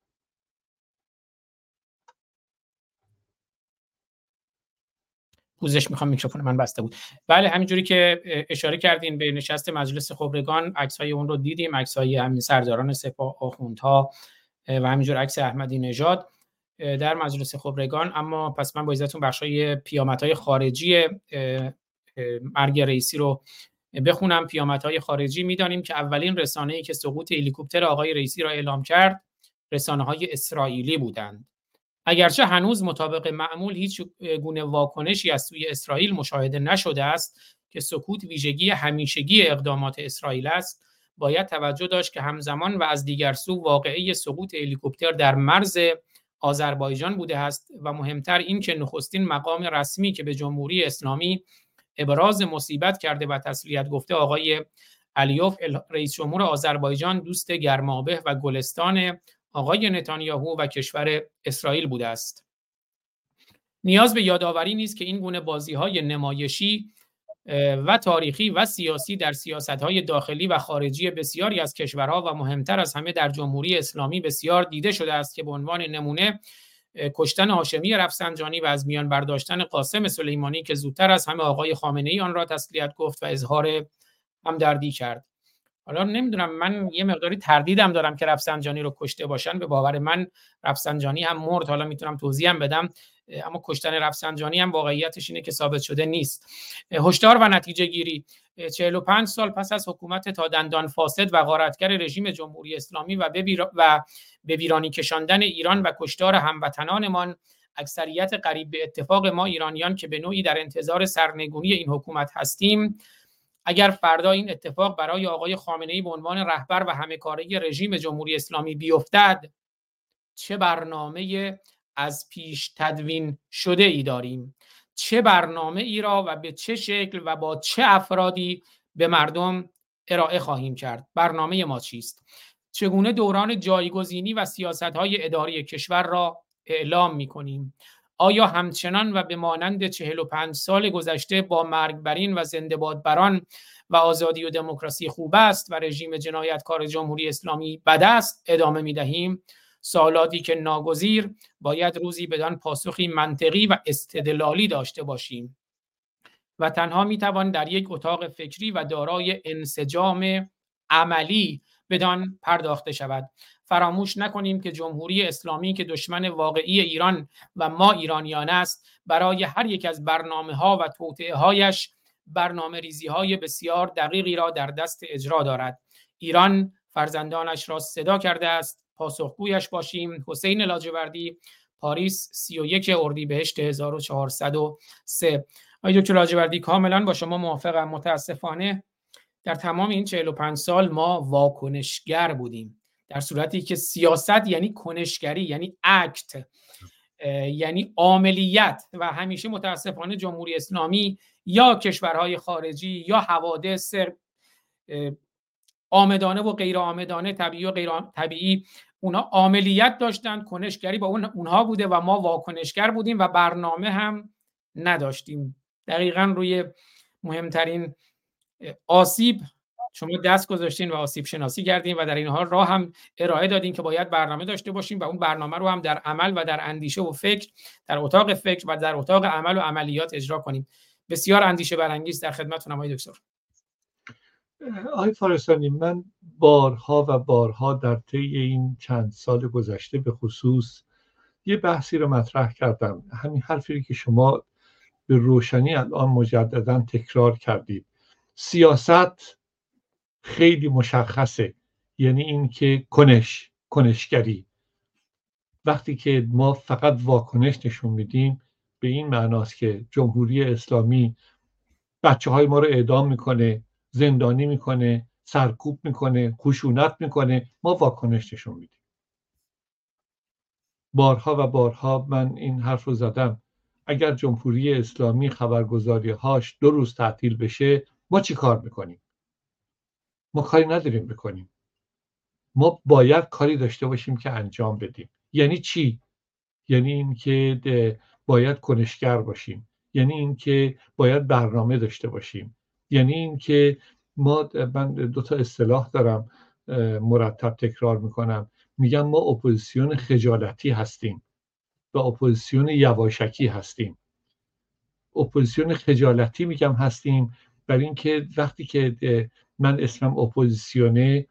پوزش میخوام، میکروفون من بسته بود. بله، همینجوری که اشاره کردین به نشست مجلس خبرگان، عکس‌های اون رو دیدیم، عکس‌های همین سرداران سپاه، آخوندها و همینجور عکس احمدی نژاد در مجلس خبرگان. اما پس من با اجازهتون بخشای پیامدهای خارجی مرگ رئیسی رو بخونم. پیامدهای خارجی میدانیم که اولین رسانه‌ای که سقوط هلیکوپتر آقای رئیسی را اعلام کرد رسانه‌های اسرائیلی بودند. اگرچه هنوز مطابق معمول هیچ گونه واکنشی از سوی اسرائیل مشاهده نشده است که سکوت ویژگی همیشگی اقدامات اسرائیل است، باید توجه داشت که همزمان و از دیگر سو واقعه سقوط هلیکوپتر در مرز آذربایجان بوده است و مهمتر این که نخستین مقام رسمی که به جمهوری اسلامی ابراز مصیبت کرده و تسلیت گفته آقای علیوف رئیس جمهور آذربایجان دوست گرمابه و گلستان آقای نتانیاهو و کشور اسرائیل بوده است. نیاز به یادآوری نیست که این گونه بازی‌های نمایشی و تاریخی و سیاسی در سیاست‌های داخلی و خارجی بسیاری از کشورها و مهمتر از همه در جمهوری اسلامی بسیار دیده شده است که به عنوان نمونه کشتن هاشمی رفسنجانی و از میان برداشتن قاسم سلیمانی که زودتر از همه آقای خامنه‌ای آن را تسلیت گفت و اظهار همدردی کرد. حالا نمیدونم، من یه مقداری تردیدم دارم که رفسنجانی رو کشته باشن. به باور من رفسنجانی هم مرد. حالا میتونم توضیحم بدم. اما کشتن رفسنجانی هم واقعیتش اینه که ثابت شده نیست. هشدار و نتیجه گیری: چهل و پنج سال پس از حکومت تا دندان فاسد و غارتگر رژیم جمهوری اسلامی و و به ویرانی کشاندن ایران و کشتار هموطنانمان، اکثریت قریب به اتفاق ما ایرانیان که به نوعی در انتظار سرنگونی این حکومت هستیم، اگر فردا این اتفاق برای آقای خامنه‌ای به عنوان رهبر و همه‌کاره رژیم جمهوری اسلامی بیفتد، چه برنامه از پیش تدوین شده ای داریم؟ چه برنامه ای را و به چه شکل و با چه افرادی به مردم ارائه خواهیم کرد؟ برنامه ما چیست؟ چگونه دوران جایگزینی و سیاست‌های اداری کشور را اعلام می‌کنیم؟ آیا همچنان و به مانند چهل و پنج سال گذشته با مرگ بر این و زنده باد بران و آزادی و دموکراسی خوب است و رژیم جنایتکار جمهوری اسلامی بد است ادامه می‌دهیم؟ سوالاتی که ناگزیر باید روزی بدان پاسخی منطقی و استدلالی داشته باشیم و تنها میتوان در یک اتاق فکری و دارای انسجام عملی بدان پرداخته شود. فراموش نکنیم که جمهوری اسلامی که دشمن واقعی ایران و ما ایرانیان است، برای هر یک از برنامه‌ها و توطئه‌هایش برنامه ریزی‌های بسیار دقیقی را در دست اجرا دارد. ایران فرزندانش را صدا کرده است، پاسخگویش باشیم. حسین لاجوردی، پاریس، سی و یک اردیبهشت هزار و چهارصد و سه. آقای دکتر لاجوردی، کاملا با شما موافقم. متاسفانه در تمام این چهل و پنج سال ما واکنشگر بودیم، در صورتی که سیاست یعنی کنشگری، یعنی اکت، یعنی عملیات، و همیشه متاسفانه جمهوری اسلامی یا کشورهای خارجی یا حوادث آمدانه و غیر آمدانه، طبیعی و غیر طبیعی، اونا عملیات داشتن، کنشگری با اون اونها بوده و ما واکنشگر بودیم و برنامه هم نداشتیم. دقیقاً روی مهمترین آسیب شما دست گذاشتین و آسیب شناسی کردین و در این حال راه هم ارائه دادین که باید برنامه داشته باشیم و اون برنامه رو هم در عمل و در اندیشه و فکر، در اتاق فکر و در اتاق عمل و عملیات اجرا کنیم. بسیار اندیشه برانگیز. در خدمتتونم آقای دکتر. آقای فارسانی، من بارها و بارها در طی این چند سال گذشته به خصوص یه بحثی رو مطرح کردم، همین حرفی که شما به روشنی الان مجددا تکرار کردید. سیاست خیلی مشخصه، یعنی این که کنش کنشگری. وقتی که ما فقط واکنش نشون میدیم، به این معناست که جمهوری اسلامی بچه های ما رو اعدام میکنه، زندانی میکنه، سرکوب میکنه، خشونت میکنه، ما واکنش نشون میدیم. بارها و بارها من این حرف رو زدم، اگر جمهوری اسلامی خبرگزاری هاش دو روز تعطیل بشه، ما چی کار میکنیم؟ ما کاری نداریم بکنیم. ما باید کاری داشته باشیم که انجام بدیم. یعنی چی؟ یعنی این که باید کنشگر باشیم، یعنی این که باید برنامه داشته باشیم، یعنی این که ما، من دو تا اصطلاح دارم مرتب تکرار میکنم، میگم ما اپوزیسیون خجالتی هستیم و اپوزیسیون یواشکی هستیم. اپوزیسیون خجالتی میگم هستیم برای اینکه وقتی که من اسمم اپوزیسیونه،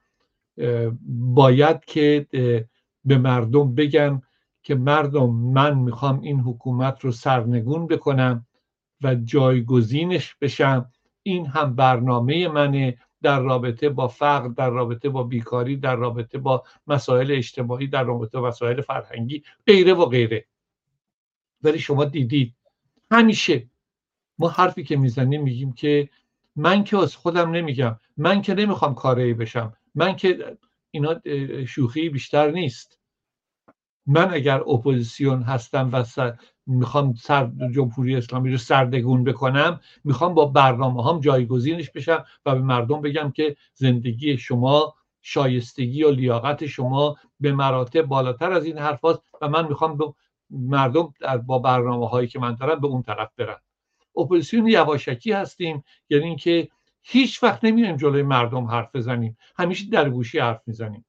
باید که به مردم بگم که مردم، من میخوام این حکومت رو سرنگون بکنم و جایگزینش بشم. این هم برنامه منه در رابطه با فقر، در رابطه با بیکاری، در رابطه با مسائل اجتماعی، در رابطه با مسائل فرهنگی، غیره و غیره. ولی شما دیدید همیشه ما حرفی که میزنیم میگیم که من که از خودم نمیگم، من که نمیخوام کاری بشم، من که، اینا شوخی بیشتر نیست. من اگر اپوزیسیون هستم و سر میخوام سر جمهوری اسلامی رو سردگون بکنم، میخوام با برنامه هم جایگزینش بشم و به مردم بگم که زندگی شما، شایستگی و لیاقت شما به مراتب بالاتر از این حرف هست و من میخوام به مردم با برنامه هایی که من دارم به اون طرف برم. اپوزیسیون یواشکی هستیم، یعنی اینکه هیچ وقت نمیایم جلوی مردم حرف بزنیم، همیشه در گوشی حرف میزنیم.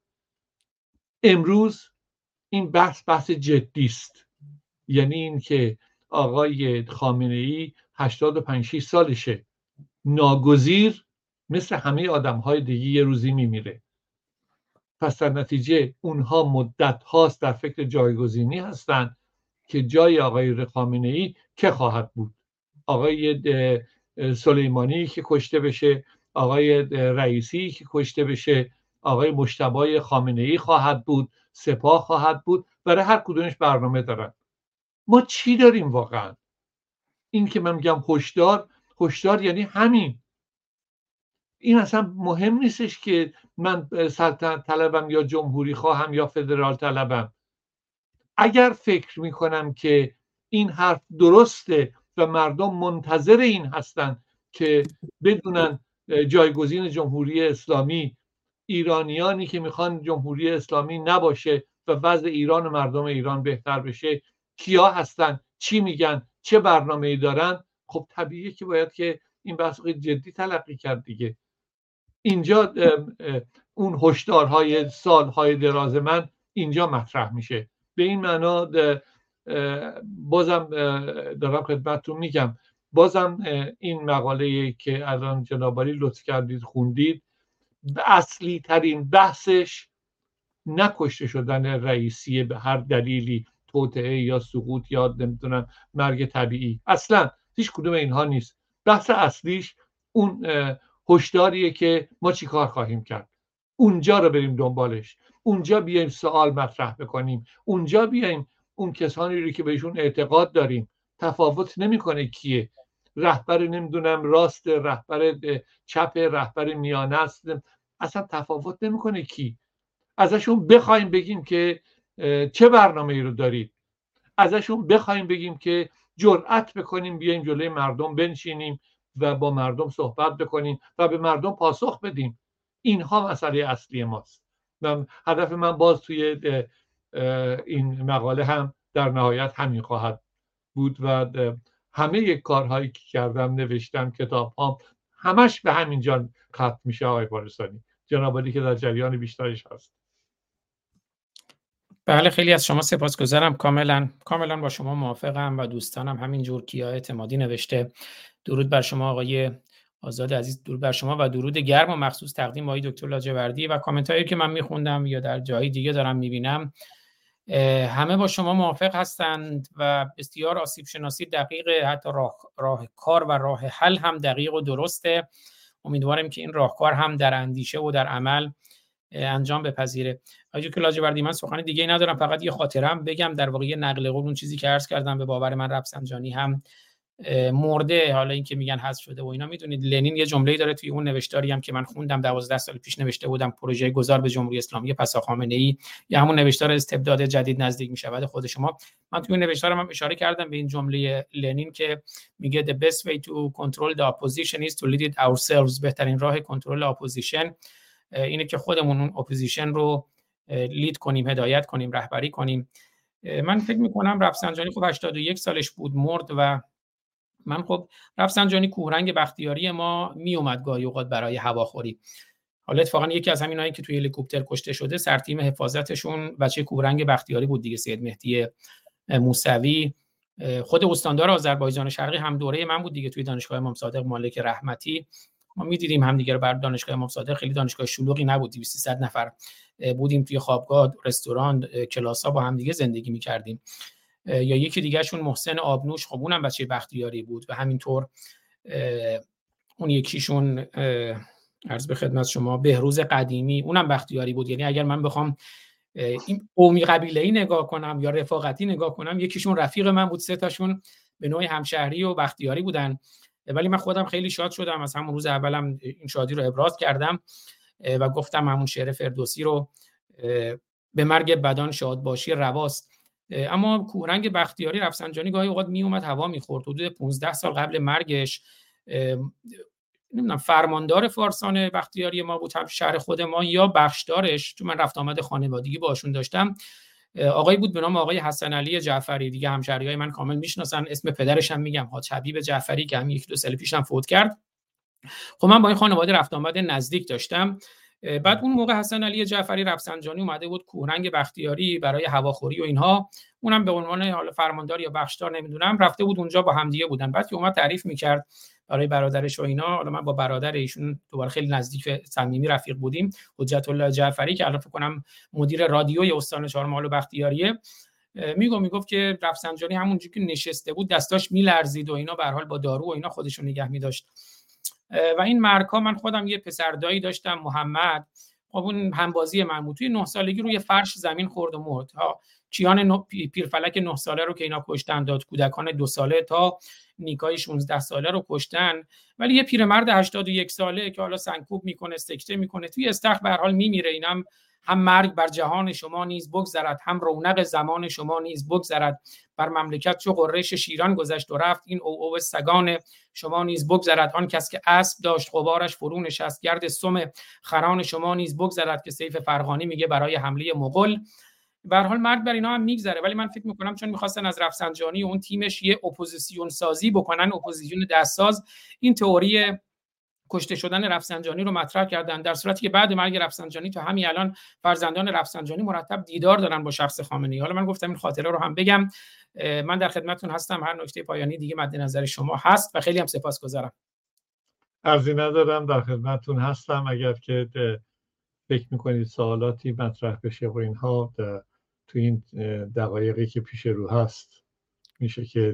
امروز این بحث بحث جدی است، یعنی این که آقای خامنه‌ای هشتاد و پنج سالشه، ناگزیر مثل همه آدم‌های دیگه یه روزی میمیره. پس در نتیجه اونها مدت هاست در فکر جایگزینی هستن که جای آقای خامنه‌ای که خواهد بود. آقای سلیمانی که کشته بشه، آقای رئیسی که کشته بشه، آقای مجتبی خامنه‌ای خواهد بود، سپاه خواهد بود. برای هر کدومش برنامه دارن. ما چی داریم واقعا؟ این که من میگم هشدار، هشدار یعنی همین. این اصلا مهم نیستش که من سلطنت طلبم یا جمهوری خواهم یا فدرال طلبم. اگر فکر میکنم که این حرف درسته و مردم منتظر این هستن که بدونن جایگزین جمهوری اسلامی ایرانیانی که میخوان جمهوری اسلامی نباشه و وضع ایران و مردم ایران بهتر بشه کیا هستن، چی میگن، چه برنامه‌ای دارن، خب طبیعیه که باید که این بحث جدی تلقی کرد دیگه. اینجا اون هشدارهای سالهای دراز من اینجا مطرح میشه. به این معنا بازم دارم خدمتتون میگم، بازم این مقاله که الان جناب عالی لطف کردید خوندید، اصلی ترین بحثش نکشته شدن رئیسی به هر دلیلی، توطئه یا سقوط یا نمیدونم مرگ طبیعی، اصلا هیچ کدوم اینها نیست. بحث اصلیش اون هشداریه که ما چی کار خواهیم کرد، اونجا رو بریم دنبالش، اونجا بیایم سوال مطرح بکنیم، اونجا بیایم اون کسانی رو که بهشون اعتقاد داریم، تفاوت نمیکنه کیه، رهبر نمیدونم راست، رهبر چپ، رهبر میانه است، اصلا تفاوت نمیکنه کی، ازشون بخوایم بگیم که چه برنامه‌ای رو دارید، ازشون بخوایم بگیم که جرأت بکنیم بیایم جلوی مردم بنشینیم و با مردم صحبت بکنیم و به مردم پاسخ بدیم. اینها مسئله اصلی ماست. من هدف من باز توی این مقاله هم در نهایت همین خواهد بود و همه کارهایی که کردم، نوشتم، کتاب هم همش به همین جا ختم میشه. آقای پارسانی، جناب عالی که در جریان بیشترش هست. بله، خیلی از شما سپاسگزارم. کاملا کاملا با شما موافقم و دوستانم همینجور. کیا اعتمادی نوشته درود بر شما آقای آزاد عزیز، درود بر شما و درود گرم و مخصوص تقدیم آقای دکتر لاجوردی. و کامنت هایی که من میخوندم یا در جای دیگه دارم میبینم همه با شما موافق هستند و بسیار آسیب شناسی دقیقه، حتی راه, راه کار و راه حل هم دقیق و درسته. امیدوارم که این راهکار هم در اندیشه و در عمل انجام بپذیره. آقای دکتر لاجوردی، من سخن دیگه ای ندارم، فقط یه خاطرم بگم در واقع نقل قول اون چیزی که عرض کردم. به باور من رفسنجانی هم مرده، حالا این که میگن حذف شده و اینا، میدونید لنین یه جمله‌ای داره توی اون نوشتاری هم که من خوندم دوازده سال پیش نوشته بودم، پروژه گذار به جمهوری اسلامی پسا خامنه‌ای، یا همون نوشتار استبداد جدید نزدیک میشود خود شما. من توی اون نوشتارم هم اشاره کردم به این جمله لنین که میگه the best way to control the opposition is to lead it ourselves. بهترین راه کنترل اپوزیشن اینه که خودمون اون اپوزیشن رو لید کنیم، هدایت کنیم، رهبری کنیم. من فکر می‌کنم رفسنجانی خب هشتاد و یک سالش بود مرد و من خب رفسنجانی کوهرنگ بختیاری ما می اومد گاهی اوقات برای هواخوری. حالا اتفاقا یکی از همینایی که توی هلیکوپتر کشته شده سرتیم حفاظتشون بچه کوهرنگ بختیاری بود دیگه، سید مهدی موسوی. خود استاندار آذربایجان شرقی هم دوره من بود دیگه توی دانشگاه امام صادق مالک رحمتی. ما می‌دیدیم هم دیگه رو بر دانشگاه امام صادق، خیلی دانشگاه شلوغی نبود، دویست سیصد نفر بودیم توی خوابگاه، رستوران، کلاس‌ها با هم دیگه زندگی می‌کردیم. یا یکی دیگه‌شون محسن آبنوش، خب اونم بچه بختیاری بود و همینطور اون یکیشون عرض به خدمت شما بهروز قدیمی، اونم بختیاری بود. یعنی اگر من بخوام این قومی قبیله‌ای نگاه کنم یا رفاقتی نگاه کنم، یکیشون رفیق من بود، سه تاشون به نوعی همشهری و بختیاری بودن. ولی من خودم خیلی شاد شدم، از همون روز اولم این شادی رو ابراز کردم و گفتم همون شعر فردوسی رو، به مرگ بدان شاد باشی رواست. اما کوهرنگ بختیاری رفسنجانی گاهی اوقات می اومد هوا میخورد. حدود پانزده سال قبل مرگش نمیدونم فرماندار فارسان بختیاری ما بود، هم شهر خود ما، یا بخشدارش، چون من رفت آمد خانوادگی باشون داشتم، آقایی بود به نام آقای حسن علی جعفری. دیگه همشهریای من کامل میشناسن، اسم پدرش هم میگم، حاج حبیب جعفری، که همین یک دو سال پیشم فوت کرد. خب من با این خانواده رفت آمد نزدیک داشتم. بعد اون موقع حسن علی جعفری رفسنجانی اومده بود کوهرنگ بختیاری برای هواخوری و اینها، اونم به عنوان حالا فرماندار یا بخشدار نمیدونم رفته بود اونجا، با همدیگه بودن. بعد که اومد تعریف میکرد برای برادرش و اینا، حالا من با برادر ایشون دوباره خیلی نزدیک صمیمی رفیق بودیم، حجت الله جعفری که الان فکر کنم مدیر رادیوی استان چهارمحال و بختیاریه. میگو میگفت که رفسنجانی همونجوری که نشسته بود دستاش میلرزید و اینا، به هر حال با دارو و اینا خودشون نگه می‌داشت. و این مرگ‌ها، من خودم یه پسر دایی داشتم محمد، خب اون همبازی من بود، توی نه سالگی روی فرش زمین خورد و مرد. ها کیان پیرفلک نه ساله رو که اینا کشتن، داد کودکان دو ساله تا نیکای شانزده ساله رو کشتن، ولی یه پیرمرد هشتاد و یک ساله که حالا سنکوب میکنه، سکته میکنه، توی استخر به هر حال میمیره. اینم هم مرگ بر جهان شما نیز بگذرد، هم رونق زمان شما نیز بگذرد. بر مملکت چو قریش شیران گذشت و رفت، این او او سگان شما نیز بگذرد. آن کس که اسب داشت غبارش فرو نشست، گرد سم خران شما نیز بگذرد، که سیف فرغانی میگه برای حمله مغول. به هر حال مرگ بر اینا هم میگذره، ولی من فکر میکنم چون میخواستن از رفسنجانی و اون تیمش یه اپوزیسیون سازی بکنن، اپوزیسیون دستساز، این تئوری کشته شدن رفسنجانی رو مطرح کردن، در صورتی که بعد مرگ رفسنجانی تا همین الان فرزندان رفسنجانی مرتب دیدار دارن با شخص خامنه‌ای. حالا من گفتم این خاطره رو هم بگم. من در خدمتتون هستم، هر نکته پایانی دیگه مد نظر شما هست و خیلی هم سپاسگزارم. عرضی ندارم، در خدمتتون هستم. اگر که فکر میکنید سوالاتی مطرح بشه و اینها تو این دقایقی که پیش رو هست میشه که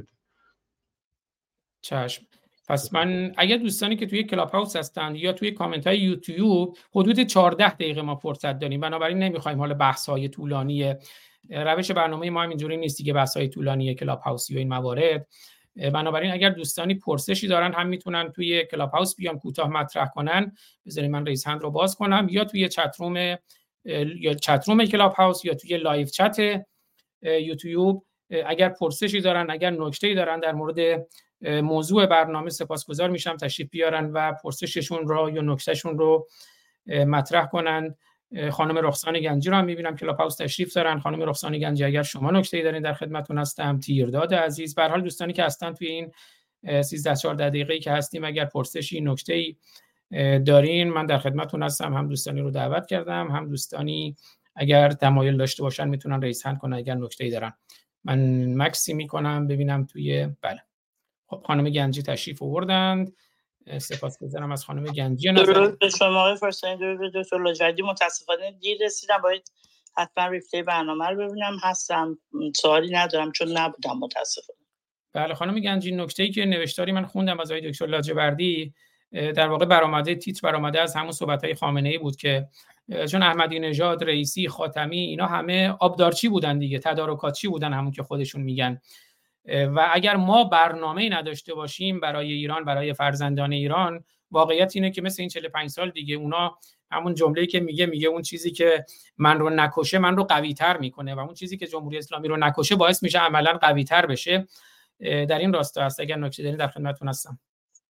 چشم. پس من اگر دوستانی که توی کلاب هاوس هستن یا توی کامنت های یوتیوب، حدود چهارده دقیقه ما فرصت داریم، بنابراین نمیخوایم حالا بحث های طولانی، روش برنامه ما هم اینجوری نیست دیگه، بحث های طولانی کلاب هاوسی و این موارد. بنابراین اگر دوستانی پرسشی دارن هم میتونن توی کلاب هاوس بیان کوتاه مطرح کنن، بذارید من ریز هند رو باز کنم، یا توی چت روم یا چت روم کلاب هاوس یا توی لایو چت یوتیوب اگر پرسشی دارن، اگر نکته‌ای دارن در مورد موضوع برنامه، سپاسگزار میشم تشریف بیارن و پرسششون رو یا نکتهشون رو مطرح کنن. خانم رخسان گنجی رو هم میبینم کلاب هاوس تشریف دارن. خانم رخسان گنجی اگر شما نکته‌ای دارین در خدمتتون هستم. تیرداد عزیز، به هر حال دوستانی که هستن توی این سیزده چهارده دقیقه‌ای که هستیم اگر پرسشی نکته‌ای دارین من در خدمتتون هستم. هم دوستانی رو دعوت کردم، هم دوستانی اگر تمایل داشته باشن میتونن ریز هند کنن اگر نکته‌ای دارن. من مکسی میکنم ببینم توی بله. خب خانم گنجی تشریف آوردند، سپاسگزارم از خانم گنجی. درود به شما آقای فرسانی، درود به دکتر لاجوردی. متاسفانه دیر رسیدم، باید حتما ریپلی برنامه رو ببینم. هستم، سوالی ندارم چون نبودم متاسفانه. بله خانم گنجی، نکته‌ای که نوشتاری من خوندم از آقای دکتر لاجوردی، در واقع برآمده تیتر برآمده از همون صحبت‌های خامنه‌ای بود که چون احمدی نژاد، رئیسی، خاتمی اینا همه آبدارچی بودن دیگه، تدارکاتچی بودن همون که خودشون میگن، و اگر ما برنامه‌ای نداشته باشیم برای ایران، برای فرزندان ایران، واقعیت اینه که مثل این چهل و پنج سال دیگه اونا همون جمله‌ای که میگه میگه اون چیزی که من رو نکشه من رو قوی‌تر میکنه و اون چیزی که جمهوری اسلامی رو نکشه باعث میشه عملاً قوی‌تر بشه. در این راستا هست. اگر نکته دارین در خدمتتون هستم.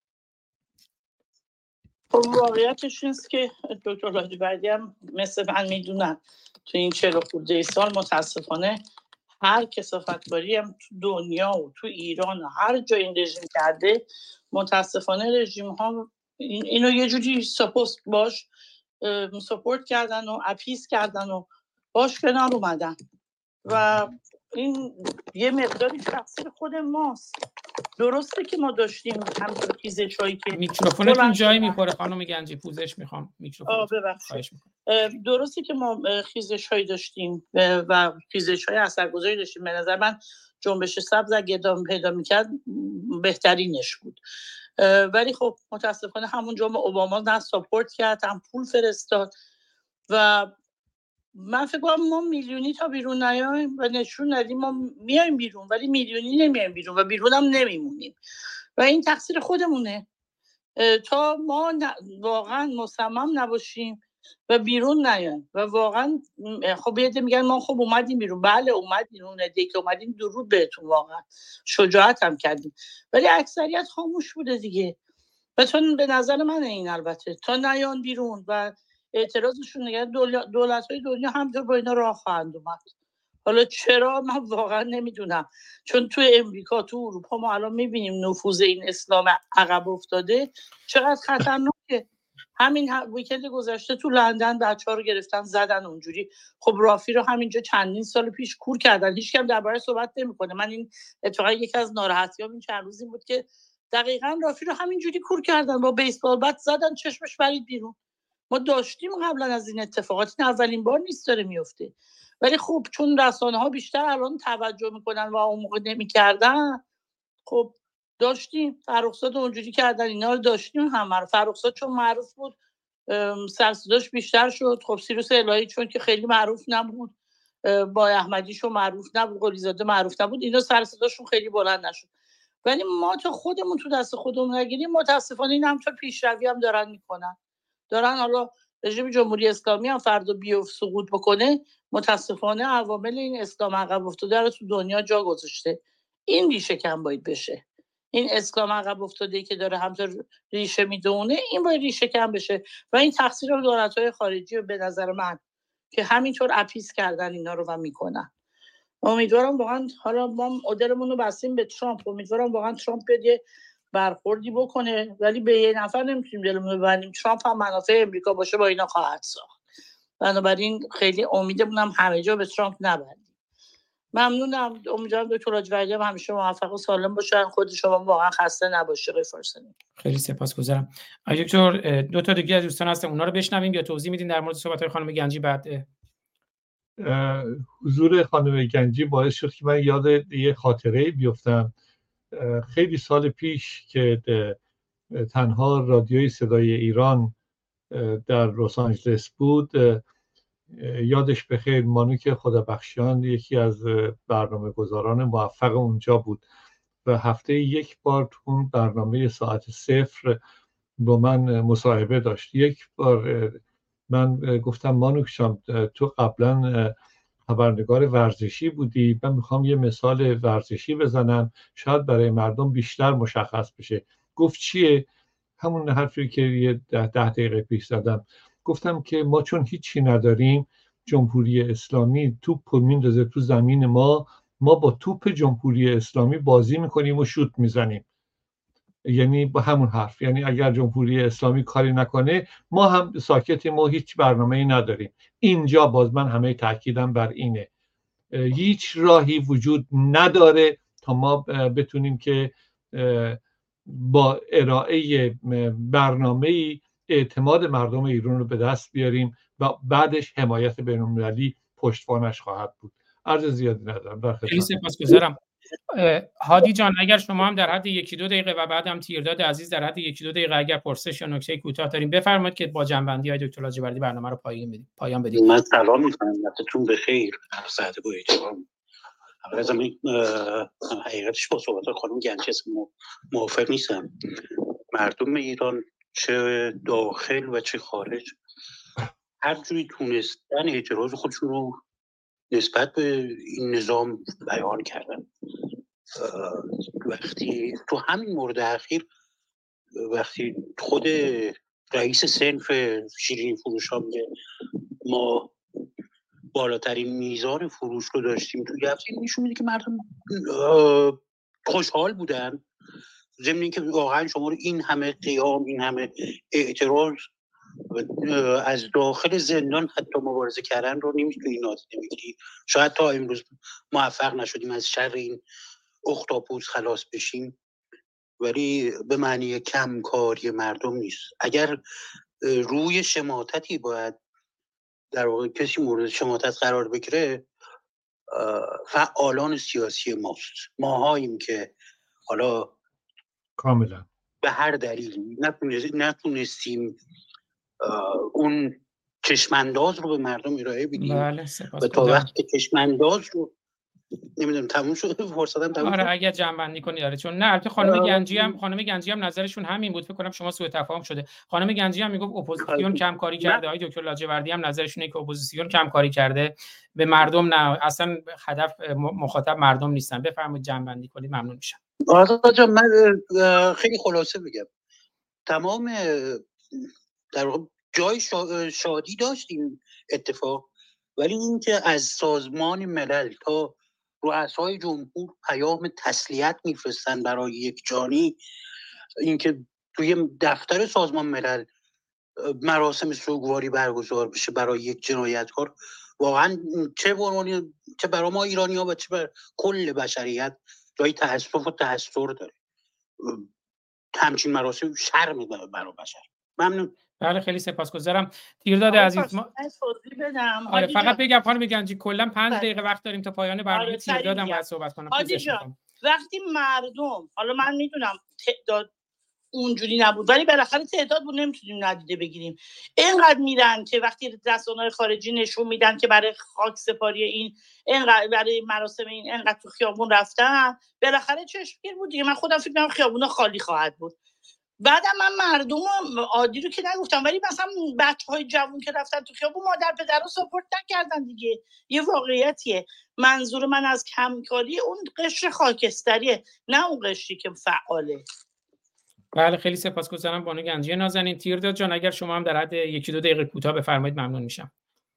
خب واقعیتش اینست که دکتر لاجوردی هم مثل من میدونن تو این چهل خورده سال متاسفانه هر کثافت‌کاری هم تو دنیا و تو ایران و هر جا این رژیم کرده، متاسفانه رژیم ها اینو یه جوری سپوست باش سپورت کردن و اپیز کردن و باش کنار اومدن و این یه مقداری تقصیر خود ماست. درسته که ما داشتیم همچون خیزش‌هایی که میکروفونتون جایی میخوره خانم گنجی، پوزش میخوام میکروفون. خواهش میکنم. درسته که ما خیزش‌هایی داشتیم و خیزش‌های اثرگذاری داشتیم. به نظر من جنبش سبز اگه ادامه پیدا میکرد بهترینش بود، ولی خب متاسفانه همون جمعه اوباما نه ساپورت کرد هم پول فرستاد و من فکر کنم ما میلیونی تا بیرون نیایم و نشون ندیم ما میایم بیرون، ولی میلیونی نمیایم بیرون و بیرون هم نمیمونیم و این تقصیر خودمونه. تا ما واقعا مصمم نباشیم و بیرون نیایم و واقعا خب یه میگن ما خب اومدیم بیرون، بله اومدیم، اون عده‌ای که اومدیم درود بهتون، واقعا شجاعت هم کردیم، ولی اکثریت خاموش بوده دیگه. و چون به نظر من این البته تا نیان بیرون و اعتراضشون نگه دولت‌های دنیا همینطور با اینا راه خواهند اومد. حالا چرا من واقعا نمیدونم، چون تو امریکا تو اروپا ما الان میبینیم نفوذ این اسلام عقب افتاده چقدر خطرناکه. همین ویکند گذشته تو لندن بچه‌ها رو گرفتن زدن اونجوری. خب رافی رو همینجا چندین سال پیش کور کردن، هیچ کم درباره‌اش صحبت نمی‌کنه. من این اتفاقا یکی از ناراحتیام این چند روز این بود که دقیقاً رافی رو همینجوری کور کردن، با بیسبال بت زدن، چشمش پرید بیرون. ما داشتیم قبلا از این اتفاقات، این اولین بار نیست داره میفته ولی خب چون رسانه ها بیشتر الان توجه میکنن و اون موقع نمیکردن، خب داشتیم فرخزاد اونجوری کردن، اینا رو داشتیم همه رو. فرخزاد چون معروف بود سرصداش بیشتر شد. خب سیروس الهی چون که خیلی معروف نبود، با احمدیشو معروف نبود، قلیزاده معروف نبود، اینا سرصداشون خیلی بلند نشد. ولی ما تا خودمون تو دست خودمون نگیریم متاسفانه این همچون پیشروی هم دارن میکنن. دارن حالا رژیم جمهوری اسلامی هم فردا بیفت سقوط بکنه، متاسفانه عوامل این اسلام عقب افتاده رو تو دنیا جا گذاشته. این ریشه کم باید بشه. این اسلام عقب افتاده که داره همطور ریشه میدونه، این باید ریشه کم بشه و این تقصیر دولت‌های خارجی رو به نظر من که همینطور اپیز کردن اینا رو و میکنن. امیدوارم واقعا، حالا ما ادرمون رو بستیم به ترامپ، امیدوارم واقعا ترامپ بده برخوردی بکنه، ولی به یه نفر نمیتونیم دلمون ببندیم. ترامپ هم منافع امریکا باشه با اینا خواهد ساخت، بنابراین خیلی امیدمونم همه جا به ترامپ نبندیم. ممنونم. امیدوارم دکتر لاجوردی هم همیشه موفق و سالم باشن، خود شما واقعا خسته نباشه. فرسانی خیلی سپاسگزارم. آقای دکتر دو تا دیگه از دوستان هستن، اونا رو بشنویم یا توضیح میدین در مورد صحبت‌های خانم گنجی؟ بعد حضور خانم گنجی باعث شد که من یاد یه خاطره بیفتم. خیلی سال پیش که تنها رادیوی صدای ایران در لس آنجلس بود، یادش بخیر مانوک خدابخشیان یکی از برنامه گذاران موفق اونجا بود و هفته یک بار تو اون برنامه ساعت صفر با من مصاحبه داشت. یک بار من گفتم مانوک شام تو قبلا خبرنگار ورزشی بودی، من میخوام یه مثال ورزشی بزنم شاید برای مردم بیشتر مشخص بشه. گفت چیه؟ همون حرفی که یه ده, ده دقیقه پیش زدم. گفتم که ما چون هیچی نداریم، جمهوری اسلامی توپ میندازه تو زمین ما، ما با توپ جمهوری اسلامی بازی میکنیم و شوت میزنیم. یعنی با همون حرف، یعنی اگر جمهوری اسلامی کاری نکنه ما هم ساکتیم، ما هیچ برنامه‌ای نداریم. اینجا باز من همه تاکیدم بر اینه، هیچ راهی وجود نداره تا ما بتونیم که با ارائه برنامه‌ای اعتماد مردم ایران رو به دست بیاریم و بعدش حمایت بین‌المللی پشتوانش خواهد بود. عرض زیادی ندارم. خیلی سپاسگزارم. هادی جان اگر شما هم در حد یکی دو دقیقه و بعدم تیرداد عزیز در حد یکی دو دقیقه اگر پرسش یا نکته کوتاه داریم بفرمایید که با جنبندی های دکتر لاجوردی برنامه رو پایان بدیم. پایان بدیم. من سلام می‌کنم، وقتتون بخیر. هر ساعت با احترام. اول از همه حقیقتش با صحبت خانم گنجی موافق نیستم. مردم ایران چه داخل و چه خارج هر جوری تونستن اعتراض خودشون رو نسبت به این نظام بیان کردن. وقتی تو همین مورد اخیر وقتی خود رئیس صنف شیرینی فروش ها میگه ما بالاترین میزان فروش رو داشتیم تو هفته، نشون میده که مردم خوشحال بودن. ضمن اینکه واقعا شما رو این همه قیام، این همه اعتراض از داخل زندان حتی مبارزه کردن رو نمیتونی نادیده بگیری. شاید تا امروز موفق نشدیم از شر این اختاپوس خلاص بشیم، ولی به معنی کمکاری مردم نیست. اگر روی شماتتی باید در واقع کسی مورد شماتت قرار بگیره، فعالان سیاسی ماست. ماهاییم که حالا کاملا به هر دلیلی نتونستیم اون چشمانداز رو به مردم ارائه بدیم. بله و تا وقتی که چشمانداز رو نمیدونم تموم شده فرصتم تموم آره شد. اگر جنبندی کنی داره، چون نه البته خانم گنجی هم خانم گنجی هم نظرشون همین بود. فکر کنم شما سوء تفاهم شده. خانم گنجی هم میگفت اپوزیسیون کم کاری کرده. آقای دکتر لاجوردی هم نظرشون اینه که اپوزیسیون کم کاری کرده، به مردم نه، اصلا هدف مخاطب مردم نیستن. بفرمایید جنبندی کنید، ممنون میشم. آقا جان من خیلی خلاصه بگم، تمام در واقع جای شادی داشتیم اتفاق، ولی اینکه از سازمان ملل تا رؤسای جمهور پیام تسلیت میفرستن برای یک جانی، اینکه توی دفتر سازمان ملل مراسم سوگواری برگزار بشه برای یک جنایتکار، واقعا چه برای چه برای ما ایرانی‌ها و چه برای کل بشریت جای تأسف و تحسر داره. همچین مراسم شرم برای بشر. ممنون. بله خیلی سپاسگزارم. تیرداد عزیز ما آره فقط بگم خانم گنجی کلا پنج دقیقه وقت داریم تا پایان برنامه. آره تیردادم باید صحبت کنم. هادی جان وقتی مردم، حالا من میدونم تعداد اونجوری نبود ولی بالاخره تعداد بود، نمیتونیم ندیده بگیریم، اینقدر میرن که وقتی رسانه‌های خارجی نشون میدن که برای خاک سپاری این اینقدر برای مراسم این اینقدر تو خیابون رفتن، بالاخره چشمگیر بود دیگه. من خودم فکر می‌کنم خیابونا خالی خواهد بود. بعدم من مردم عادی رو که نگفتم، ولی مثلا بچه‌های جوون که رفتن تو خیابون مادر پدرها ساپورت نکردن دیگه. یه واقعیتیه. منظور من از کمکاری اون قشر خاکستریه، نه اون قشری که فعاله. بله خیلی سپاسگزارم بانو گنجی نازنین. تیرداد جان اگر شما هم در حد یکی دو دقیقه کوتاه بفرمایید ممنون میشم.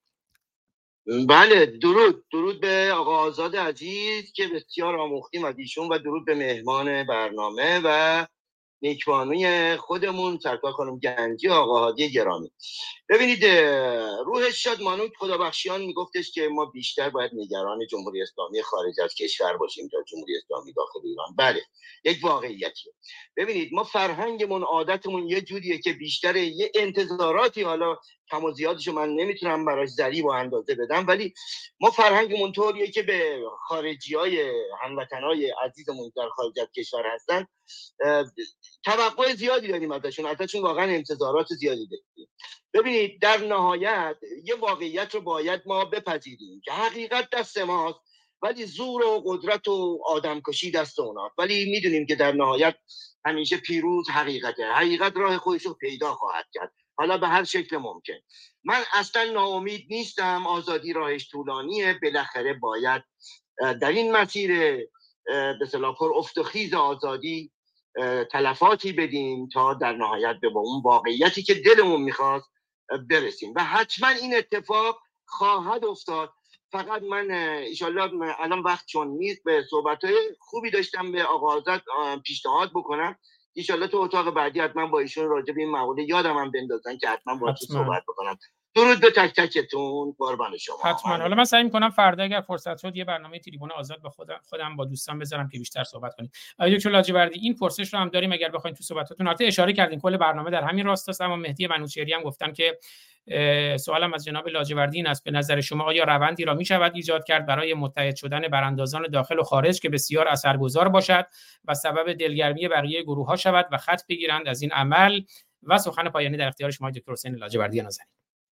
بله درود درود به آقا آزاد عزیز که بسیار آموختیم از ایشون و درود به مهمان برنامه و نیکبانوی خودمون سرکار خانم گنجی آقا هادی گرامی. ببینید روحش شاد مانوک خدابخشیان میگفتش که ما بیشتر باید نگران جمهوری اسلامی خارج از کشور باشیم تا جمهوری اسلامی داخل ایران. بله یک واقعیتیه. ببینید ما فرهنگمون عادتمون یه جوریه که بیشتر یه انتظاراتی، حالا کم و زیادشو من نمیتونم براش ذریع و اندازه بدم، ولی ما فرهنگمون طوریه که به خارجیای هموطنای عزیزمون در خارج از کشور هستن توقع زیادی داریم ازشون، ازشون واقعا انتظارات زیادی داریم. ببینید در نهایت یه واقعیت رو باید ما بپذیریم که حقیقت دست ماست ولی زور و قدرت و آدمکشی دست اوناست، ولی میدونیم که در نهایت همیشه پیروز حقیقته. حقیقت راه خودش رو پیدا خواهد کرد، حالا به هر شکل ممکن. من اصلا ناامید نیستم، آزادی راهش طولانیه، بالاخره باید در این مسیر به اصطلاح پر افت و خیز آزادی تلفاتی بدیم تا در نهایت به اون واقعیتی که دلمون میخواست برسیم و حتما این اتفاق خواهد افتاد. فقط من انشالله الان وقت چون نیست به صحبت‌های خوبی داشتم به آقا آزاد پیشنهاد بکنم، انشالله تو اتاق بعدی حتما با ایشون راجع به این مقوله یادم هم بندازن که حتما با تو صحبت بکنم. درود به تک تکتون، قربان شما. حتما. حالا من سعی می‌کنم فردا اگر فرصت شد یه برنامه تریبون آزاد به خودم خودم با دوستان بذارم که بیشتر صحبت کنیم. آقای دکتر لاجوردی این پرسش رو هم داریم اگر بخواید تو صحبتاتون، البته اشاره کردین کل برنامه در همین راستاست، اما مهدی منوچهری هم گفتن که سوالم از جناب لاجوردی این است: به نظر شما آیا روندی را می‌شود ایجاد کرد برای متحد شدن براندازان داخل و خارج که بسیار اثرگذار باشد و سبب دلگرمی بقیه گروه‌ها شود و خط بگیرند از این عمل؟ و سخن پایانی در اختیار شما دکتر حسین لاجوردی نازنین.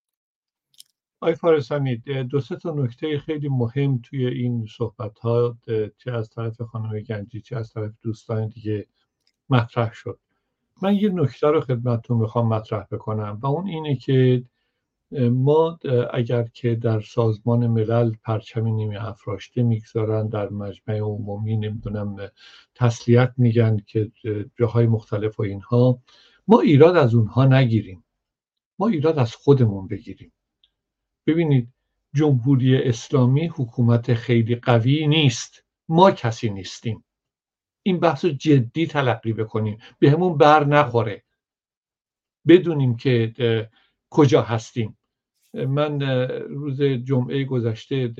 آقای فارسانی دو سه تا نکته خیلی مهم توی این صحبت‌ها چه از طرف خانم گنجی چه از طرف دوستان دیگه مطرح شد. من یه نکته رو خدمتتون میخوام مطرح بکنم و اون اینه که ما اگر که در سازمان ملل پرچم نیمه افراشته میگذارن، در مجمع عمومی نمیدونم تسلیت میگن که جاهای مختلف و اینها، ما ایراد از اونها نگیریم، ما ایراد از خودمون بگیریم. ببینید جمهوری اسلامی حکومت خیلی قوی نیست، ما کسی نیستیم. این بحث رو جدی تلقی بکنیم، به همون بر نخوره، بدونیم که کجا هستیم. من روز جمعه گذشته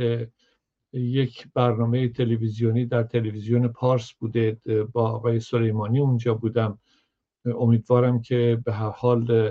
یک برنامه تلویزیونی در تلویزیون پارس بوده، با آقای سلیمانی اونجا بودم. امیدوارم که به هر حال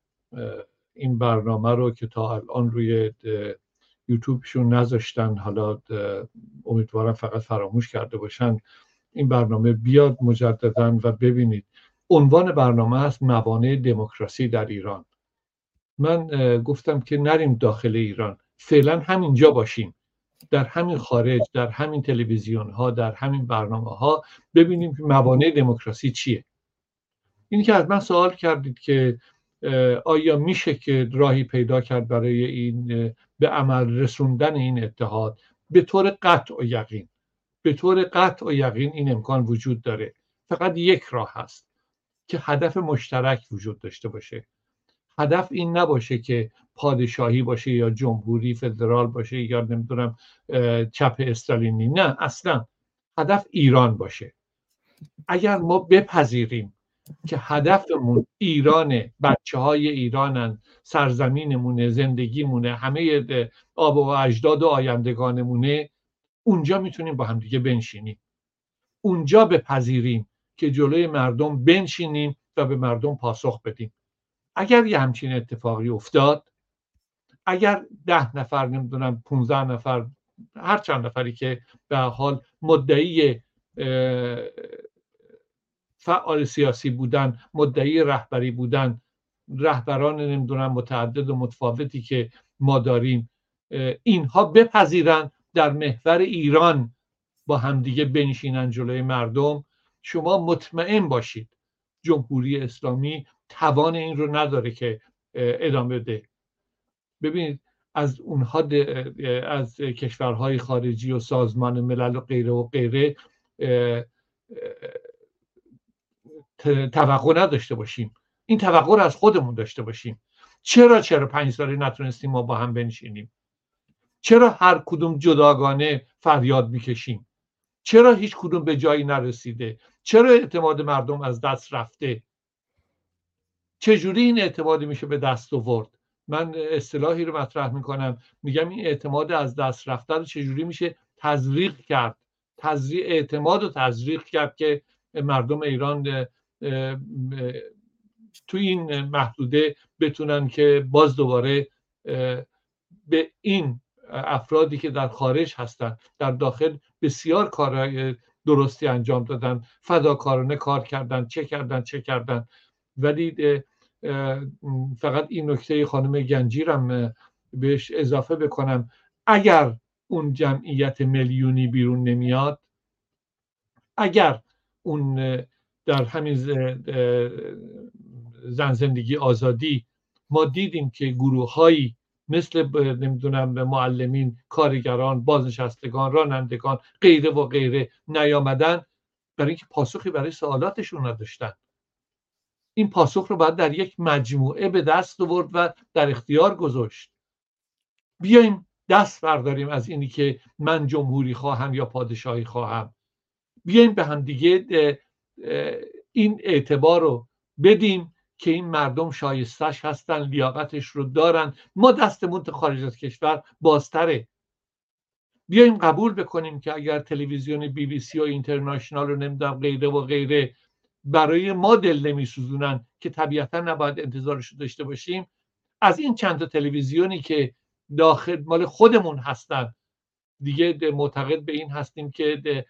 این برنامه رو که تا الان روی یوتیوبشون نذاشتن، حالا امیدوارم فقط فراموش کرده باشن، این برنامه بیاد مجدداً و ببینید. عنوان برنامه هست موانع دموکراسی در ایران. من گفتم که نریم داخل ایران، فعلا همینجا باشیم، در همین خارج، در همین تلویزیون ها، در همین برنامه ها ببینیم که موانع دموکراسی چیه. این که از من سوال کردید که آیا میشه که راهی پیدا کرد برای این به عمل رسوندن این اتحاد؟ به طور قطع و یقین به طور قطع و یقین این امکان وجود داره. فقط یک راه هست که هدف مشترک وجود داشته باشه. هدف این نباشه که پادشاهی باشه یا جمهوری فدرال باشه یا نمیدونم چپ استالینی، نه اصلا. هدف ایران باشه. اگر ما بپذیریم که هدفمون ایرانه، بچه های ایرانن، سرزمینمونه، زندگیمونه، همه آب و اجداد و آیندگانمونه، اونجا میتونیم با هم دیگه بنشینیم. اونجا بپذیریم که جلوی مردم بنشینیم و به مردم پاسخ بدیم. اگر یه همچین اتفاقی افتاد، اگر ده نفر نمیدونم پونزده نفر هر چند نفری که به حال مدعی فعال سیاسی بودن، مدعی رهبری بودن، رهبران نمیدونم متعدد و متفاوتی که ما داریم، اینها بپذیرن در محور ایران با همدیگه بنشینن جلوی مردم، شما مطمئن باشید جمهوری اسلامی توان این رو نداره که ادامه بده. ببینید از اونها از کشورهای خارجی و سازمان ملل و غیره و غیره توقع نداشته باشیم، این توقع رو از خودمون داشته باشیم. چرا چرا پنج سالی نتونستیم ما با هم بنشینیم؟ چرا هر کدوم جداگانه فریاد میکشیم؟ چرا هیچ کدوم به جایی نرسیده؟ چرا اعتماد مردم از دست رفته؟ چجوری این اعتماد میشه به دست آورد؟ من اصطلاحی رو مطرح میکنم، میگم این اعتماد از دست رفته رو چجوری میشه تزریق کرد، تزریق اعتماد رو تزریق کرد که مردم ایران تو این محدوده بتونن که باز دوباره به این افرادی که در خارج هستن در داخل بسیار کارهای درستی انجام دادن، فداکارانه کار کردن، چه کردن چه کردن ولی فقط این نکته خانم گنجیرم بهش اضافه بکنم، اگر اون جمعیت میلیونی بیرون نمیاد، اگر اون در همین زن زندگی آزادی ما دیدیم که گروه‌هایی مثل نمیدونم معلمین، کارگران، بازنشستگان، رانندگان غیره و غیره نیامدن، برای اینکه پاسخی برای سوالاتشون نداشتن. این پاسخ رو باید در یک مجموعه به دست آورد و در اختیار گذاشت. بیایم دست برداریم از اینی که من جمهوری خواهم یا پادشاهی خواهم. بیایم به هم دیگه این اعتبار رو بدیم که این مردم شایستش هستن، لیاقتش رو دارن. ما دستمون تا خارج از کشور بازتره. بیایم قبول بکنیم که اگر تلویزیون بی بی سی و اینترنشنال رو نمیدونم غیره و غیره برای ما دل نمیسوزونن که طبیعتا نباید انتظارش رو داشته باشیم، از این چند تا تلویزیونی که داخل مال خودمون هستن دیگه معتقد به این هستیم که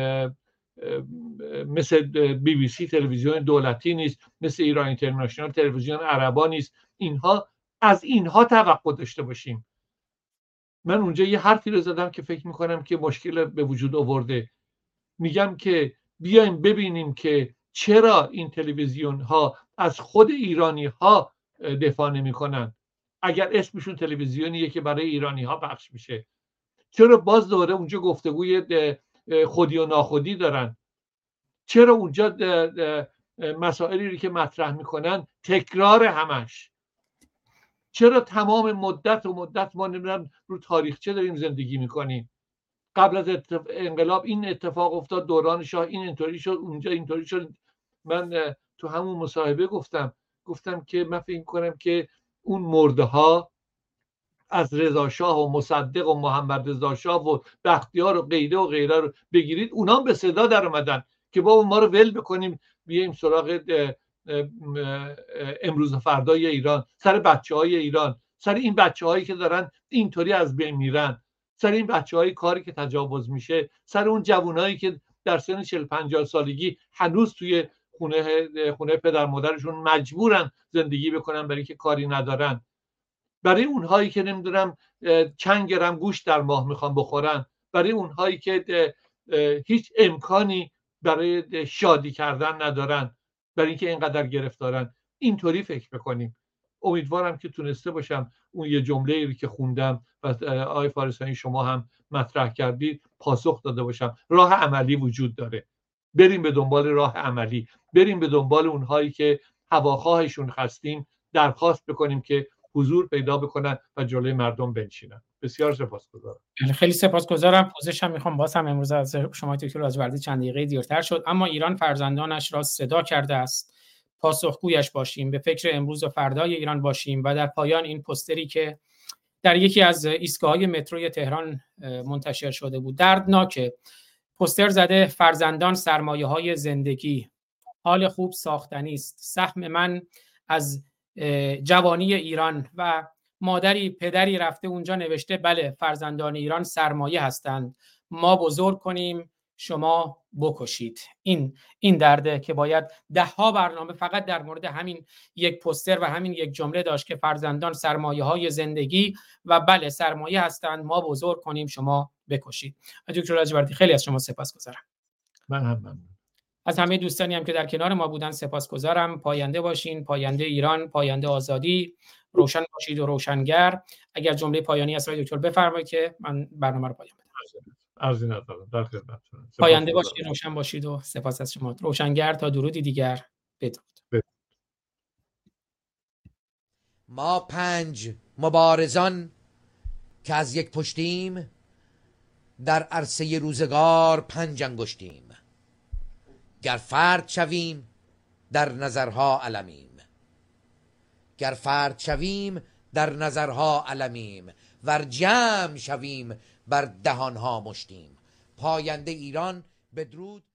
مثل بی بی سی تلویزیون دولتی نیست، مثل ایران اینترنشنال تلویزیون عربا نیست، اینها از اینها توقع داشته باشیم. من اونجا یه حرفی رو زدم که فکر میکنم که مشکل به وجود آورده. میگم که بیایم ببینیم که چرا این تلویزیون ها از خود ایرانی ها دفاع نمی کنن. اگر اسمشون تلویزیونیه که برای ایرانی ها پخش میشه، چرا باز دوره اونجا گفتگوی خودی و ناخودی دارن؟ چرا اونجا مسائلی رو که مطرح میکنن تکرار همش؟ چرا تمام مدت و مدت ما نمیدونم رو تاریخچه داریم زندگی میکنیم؟ قبل از انقلاب این اتفاق افتاد، دوران شاه این اینطوری شد، اونجا اینطوری شد. من تو همون مصاحبه گفتم گفتم که من فکر کنم که اون مرده ها از رضا شاه و مصدق و محمد رضا شاه و بختیار و غیره و غیره رو بگیرید، اونا به صدا در اومدن که بابا ما رو ول بکنیم بیایم سراغ امروز و فردای ایران، سر بچه های ایران، سر این بچه هایی که دارن اینطوری از بین میرن، سر این بچه های کاری که تجاوز میشه، سر اون جوانایی که در سن چهل پنجاه سالگی هنوز توی خونه خونه پدر مادرشون مجبورن زندگی بکنن برای اینکه کاری ندارن، برای اونهایی که نمیدونم چند گرم گوشت در ماه میخوان بخورن، برای اونهایی که هیچ امکانی برای شادی کردن ندارن، برای اینکه اینقدر گرفتارن. اینطوری فکر بکنیم. امیدوارم که تونسته باشم اون یه جمله‌ای رو که خوندم و آقای فارسانی شما هم مطرح کردید پاسخ داده باشم. راه عملی وجود داره، بریم به دنبال راه عملی، بریم به دنبال اونهایی که هواخواهشون هستیم، درخواست بکنیم که حضور پیدا بکنن و جلوی مردم بنشینن. بسیار سپاسگزارم. خیلی سپاسگزارم. پوزش هم میخوام باز هم امروز از شما دکتر لاجوردی چند دقیقه دیرتر شد، اما ایران فرزندانش را صدا کرده است. پاسخگویش باشیم، به فکر امروز و فردای ایران باشیم. و در پایان این پوستری که در یکی از ایستگاه‌های متروی تهران منتشر شده بود، دردناکه. پوستر زده فرزندان سرمایه‌های زندگی، حال خوب ساختنی است، سهم من از جوانی ایران و مادری پدری رفته اونجا نوشته بله فرزندان ایران سرمایه هستند، ما بزرگ کنیم شما بکشید. این این درده که باید ده ها برنامه فقط در مورد همین یک پوستر و همین یک جمله داشت که فرزندان سرمایه های زندگی و بله سرمایه هستند، ما بزرگ کنیم شما بکشید. دکتر لاجوردی خیلی از شما سپاسگزارم. من هم من. از همه دوستانی هم که در کنار ما بودن سپاسگزارم. پاینده باشین، پاینده ایران، پاینده آزادی، روشن باشید و روشنگر. اگر جمله پایانی هست دکتر بفرمایید که من برنامه رو پایان بدم. عرضی ندارم، در خدمتتونم. پاینده باشید، روشن باشید و سپاس از شما. روشنگر تا درودی دیگر، بدرود. ما پنج مبارزان که از یک پشتیم، در عرصه روزگار پنج انگشتیم. گر فرد شویم در نظرها علمیم، گر فرد شویم در نظرها علمیم، ور جمع شویم بر دهانها مشتیم. پاینده ایران، بدرود.